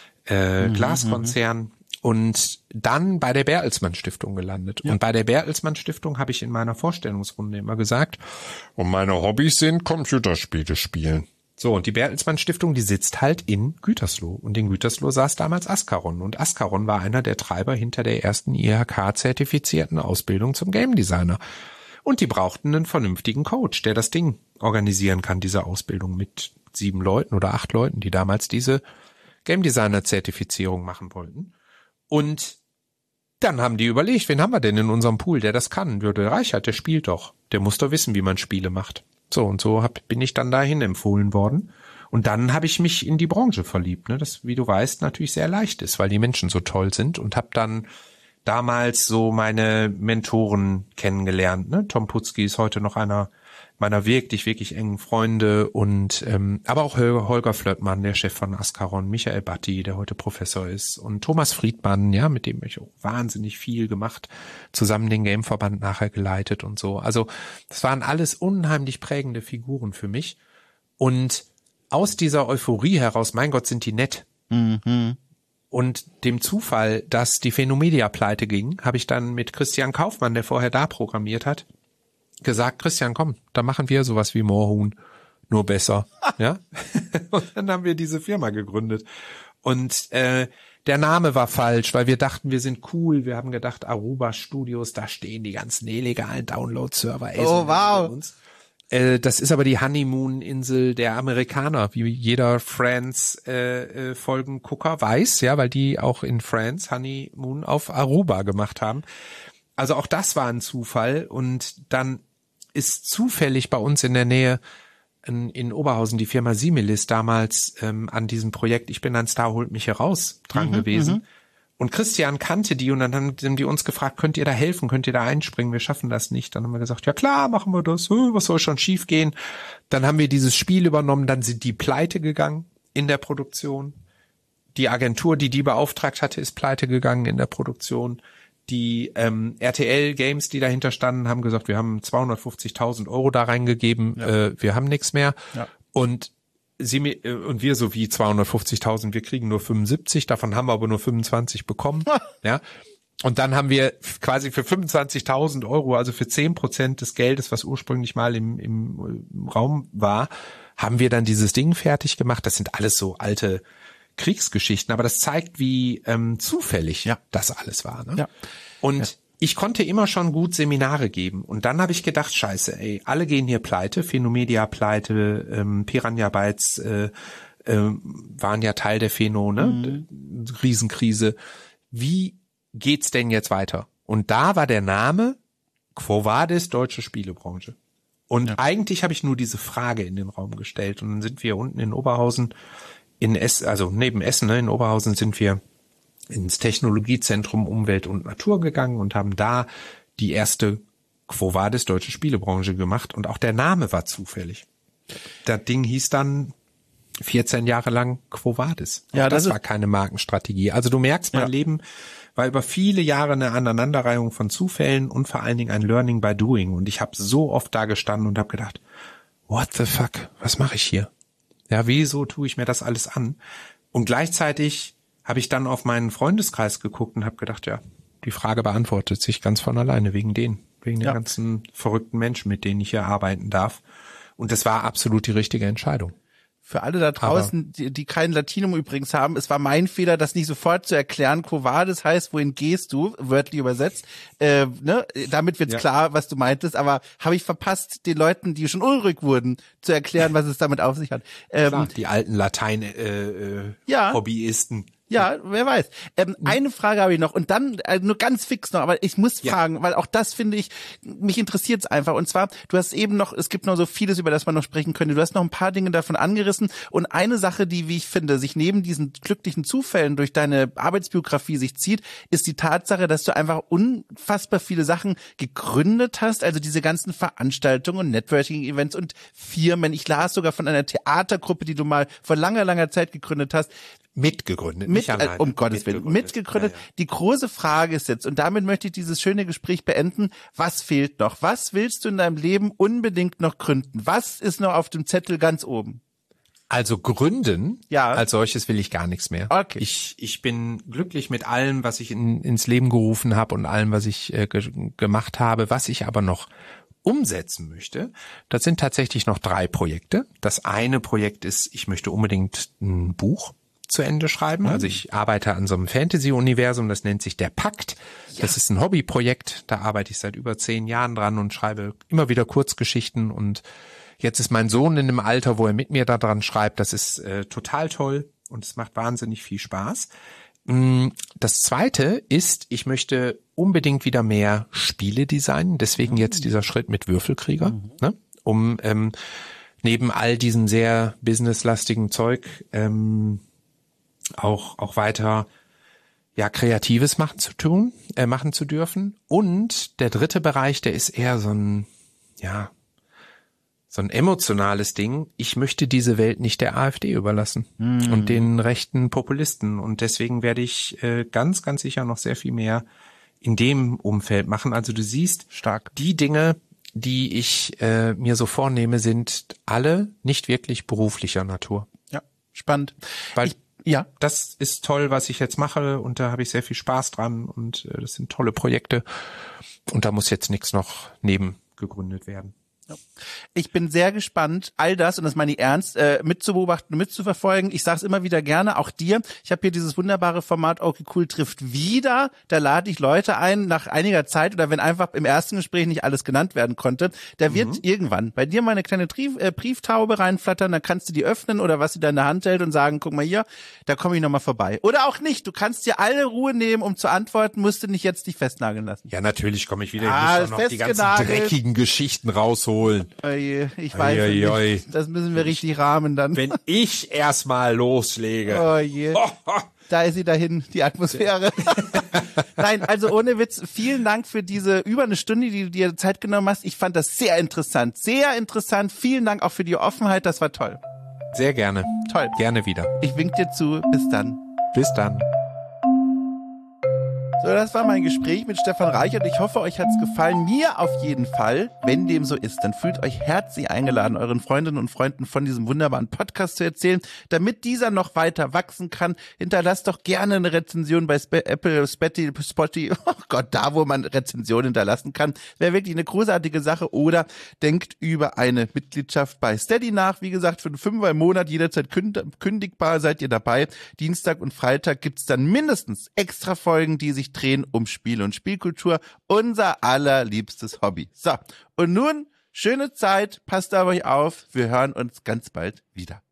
Glaskonzern. Und dann bei der Bertelsmann Stiftung gelandet. Ja. Und bei der Bertelsmann Stiftung habe ich in meiner Vorstellungsrunde immer gesagt, und meine Hobbys sind Computerspiele spielen. So, und die Bertelsmann Stiftung, die sitzt halt in Gütersloh. Und in Gütersloh saß damals Ascaron. Und Ascaron war einer der Treiber hinter der ersten IHK-zertifizierten Ausbildung zum Game Designer. Und die brauchten einen vernünftigen Coach, der das Ding organisieren kann, diese Ausbildung mit 7 Leuten oder 8 Leuten, die damals diese Game Designer-Zertifizierung machen wollten. Und dann haben die überlegt, wen haben wir denn in unserem Pool, der das kann? Der Reichert, der spielt doch. Der muss doch wissen, wie man Spiele macht. So und so bin ich dann dahin empfohlen worden. Und dann habe ich mich in die Branche verliebt, ne? Das, wie du weißt, natürlich sehr leicht ist, weil die Menschen so toll sind. Und habe dann damals so meine Mentoren kennengelernt. Ne? Tom Putzki ist heute noch einer meiner wirklich, wirklich engen Freunde und aber auch Holger Flöttmann, der Chef von Ascaron, Michael Batti, der heute Professor ist und Thomas Friedmann, ja, mit dem habe ich auch wahnsinnig viel gemacht, zusammen den Gameverband nachher geleitet und so. Also das waren alles unheimlich prägende Figuren für mich und aus dieser Euphorie heraus, mein Gott, sind die nett. Und dem Zufall, dass die Phänomedia pleite ging, habe ich dann mit Christian Kaufmann, der vorher da programmiert hat, gesagt, Christian, komm, da machen wir sowas wie Moorhuhn, nur besser, ja. Und dann haben wir diese Firma gegründet. Und der Name war falsch, weil wir dachten, wir sind cool. Wir haben gedacht, Aruba Studios, da stehen die ganzen illegalen Download-Server. Oh, wow. Das ist aber die Honeymoon-Insel der Amerikaner, wie jeder Friends-Folgengucker weiß, ja, weil die auch in Friends Honeymoon auf Aruba gemacht haben. Also auch das war ein Zufall und dann ist zufällig bei uns in der Nähe in Oberhausen die Firma Similis damals an diesem Projekt Ich bin ein Star, holt mich heraus dran gewesen. Und Christian kannte die und dann haben die uns gefragt, könnt ihr da helfen, könnt ihr da einspringen, wir schaffen das nicht. Dann haben wir gesagt, ja klar, machen wir das, was soll schon schief gehen. Dann haben wir dieses Spiel übernommen, dann sind die pleite gegangen in der Produktion. Die Agentur, die beauftragt hatte, ist pleite gegangen in der Produktion. Die RTL Games, die dahinter standen, haben gesagt, wir haben 250.000 € da reingegeben, wir haben nichts mehr. Ja. Und wir so wie 250.000, wir kriegen nur 75, davon haben wir aber nur 25 bekommen. Ja. Und dann haben wir quasi für 25.000 €, also für 10% des Geldes, was ursprünglich mal im Raum war, haben wir dann dieses Ding fertig gemacht. Das sind alles so alte Kriegsgeschichten, aber das zeigt, wie zufällig das alles war. Ne? Ja. Und ich konnte immer schon gut Seminare geben. Und dann habe ich gedacht, scheiße, ey, alle gehen hier pleite, Phenomedia pleite, Piranha Bytes waren ja Teil der Pheno, ne? Riesenkrise. Wie geht's denn jetzt weiter? Und da war der Name Quo Vadis, Deutsche Spielebranche. Und eigentlich habe ich nur diese Frage in den Raum gestellt. Und dann sind wir unten in Oberhausen, also neben Essen, ne, in Oberhausen sind wir ins Technologiezentrum Umwelt und Natur gegangen und haben da die erste Quo Vadis Deutsche Spielebranche gemacht. Und auch der Name war zufällig. Das Ding hieß dann 14 Jahre lang Quo Vadis. Ja, das war keine Markenstrategie. Also du merkst, mein Leben war über viele Jahre eine Aneinanderreihung von Zufällen und vor allen Dingen ein Learning by Doing. Und ich habe so oft da gestanden und habe gedacht, what the fuck, was mache ich hier? Ja, wieso tue ich mir das alles an? Und gleichzeitig habe ich dann auf meinen Freundeskreis geguckt und habe gedacht, ja, die Frage beantwortet sich ganz von alleine wegen den ganzen verrückten Menschen, mit denen ich hier arbeiten darf. Und das war absolut die richtige Entscheidung. Für alle da draußen, die kein Latinum übrigens haben, es war mein Fehler, das nicht sofort zu erklären. Quo vadis heißt, wohin gehst du, wörtlich übersetzt. Ne? Damit wird's klar, was du meintest, aber habe ich verpasst, den Leuten, die schon unruhig wurden, zu erklären, was es damit auf sich hat. Klar, die alten Latein-Hobbyisten. Ja, wer weiß. Eine Frage habe ich noch und dann nur ganz fix noch, aber ich muss fragen, weil auch das finde ich, mich interessiert es einfach. Und zwar, du hast eben noch, es gibt noch so vieles, über das man noch sprechen könnte. Du hast noch ein paar Dinge davon angerissen und eine Sache, die, wie ich finde, sich neben diesen glücklichen Zufällen durch deine Arbeitsbiografie sich zieht, ist die Tatsache, dass du einfach unfassbar viele Sachen gegründet hast, also diese ganzen Veranstaltungen und Networking-Events und Firmen. Ich las sogar von einer Theatergruppe, die du mal vor langer, langer Zeit gegründet hast. Mitgegründet. Um Gottes Willen, mitgegründet. Ja. Die große Frage ist jetzt, und damit möchte ich dieses schöne Gespräch beenden, was fehlt noch? Was willst du in deinem Leben unbedingt noch gründen? Was ist noch auf dem Zettel ganz oben? Also gründen, als solches will ich gar nichts mehr. Okay. Ich bin glücklich mit allem, was ich ins Leben gerufen habe und allem, was ich gemacht habe. Was ich aber noch umsetzen möchte, das sind tatsächlich noch 3 Projekte. Das eine Projekt ist, ich möchte unbedingt ein Buch zu Ende schreiben. Also ich arbeite an so einem Fantasy-Universum, das nennt sich Der Pakt. Ja. Das ist ein Hobbyprojekt, da arbeite ich seit über 10 Jahren dran und schreibe immer wieder Kurzgeschichten und jetzt ist mein Sohn in einem Alter, wo er mit mir da dran schreibt. Das ist total toll und es macht wahnsinnig viel Spaß. Das zweite ist, ich möchte unbedingt wieder mehr Spiele designen, deswegen jetzt dieser Schritt mit Würfelkrieger, ne? Um neben all diesem sehr businesslastigen Zeug auch weiter Kreatives machen zu dürfen. Und der dritte Bereich, der ist eher so ein emotionales Ding. Ich möchte diese Welt nicht der AfD überlassen und den rechten Populisten. Und deswegen werde ich ganz, ganz sicher noch sehr viel mehr in dem Umfeld machen. Also du siehst, die Dinge, die ich mir so vornehme, sind alle nicht wirklich beruflicher Natur. Ja, spannend. Weil das ist toll, was ich jetzt mache und da habe ich sehr viel Spaß dran und das sind tolle Projekte und da muss jetzt nichts noch neben gegründet werden. Ich bin sehr gespannt, all das, und das meine ich ernst, mitzubeobachten und mitzuverfolgen. Ich sage es immer wieder gerne, auch dir. Ich habe hier dieses wunderbare Format Okay Cool trifft wieder. Da lade ich Leute ein nach einiger Zeit oder wenn einfach im ersten Gespräch nicht alles genannt werden konnte. Da wird irgendwann bei dir mal eine kleine Brieftaube reinflattern, dann kannst du die öffnen oder was sie da in der Hand hält und sagen, guck mal hier, da komme ich nochmal vorbei. Oder auch nicht, du kannst dir alle Ruhe nehmen, um zu antworten, musst du nicht jetzt dich festnageln lassen. Ja, natürlich komme ich wieder. Ich muss noch die ganzen dreckigen Geschichten rausholen. Ich weiß nicht. Das müssen wir richtig rahmen dann. Wenn ich erstmal loslege. Oh je. Da ist sie dahin, die Atmosphäre. Nein, also ohne Witz, vielen Dank für diese über eine Stunde, die du dir Zeit genommen hast. Ich fand das sehr interessant. Sehr interessant. Vielen Dank auch für die Offenheit. Das war toll. Sehr gerne. Toll. Gerne wieder. Ich wink dir zu. Bis dann. Bis dann. So, das war mein Gespräch mit Stefan Reichert. Ich hoffe, euch hat's gefallen. Mir auf jeden Fall. Wenn dem so ist, dann fühlt euch herzlich eingeladen, euren Freundinnen und Freunden von diesem wunderbaren Podcast zu erzählen. Damit dieser noch weiter wachsen kann, hinterlasst doch gerne eine Rezension bei Apple, Spotify, oh Gott, da wo man Rezensionen hinterlassen kann. Wäre wirklich eine großartige Sache. Oder denkt über eine Mitgliedschaft bei Steady nach. Wie gesagt, für einen $5 im Monat, jederzeit kündigbar, seid ihr dabei. Dienstag und Freitag gibt's dann mindestens extra Folgen, die sich drehen um Spiel und Spielkultur. Unser allerliebstes Hobby. So, und nun schöne Zeit, passt auf euch auf. Wir hören uns ganz bald wieder.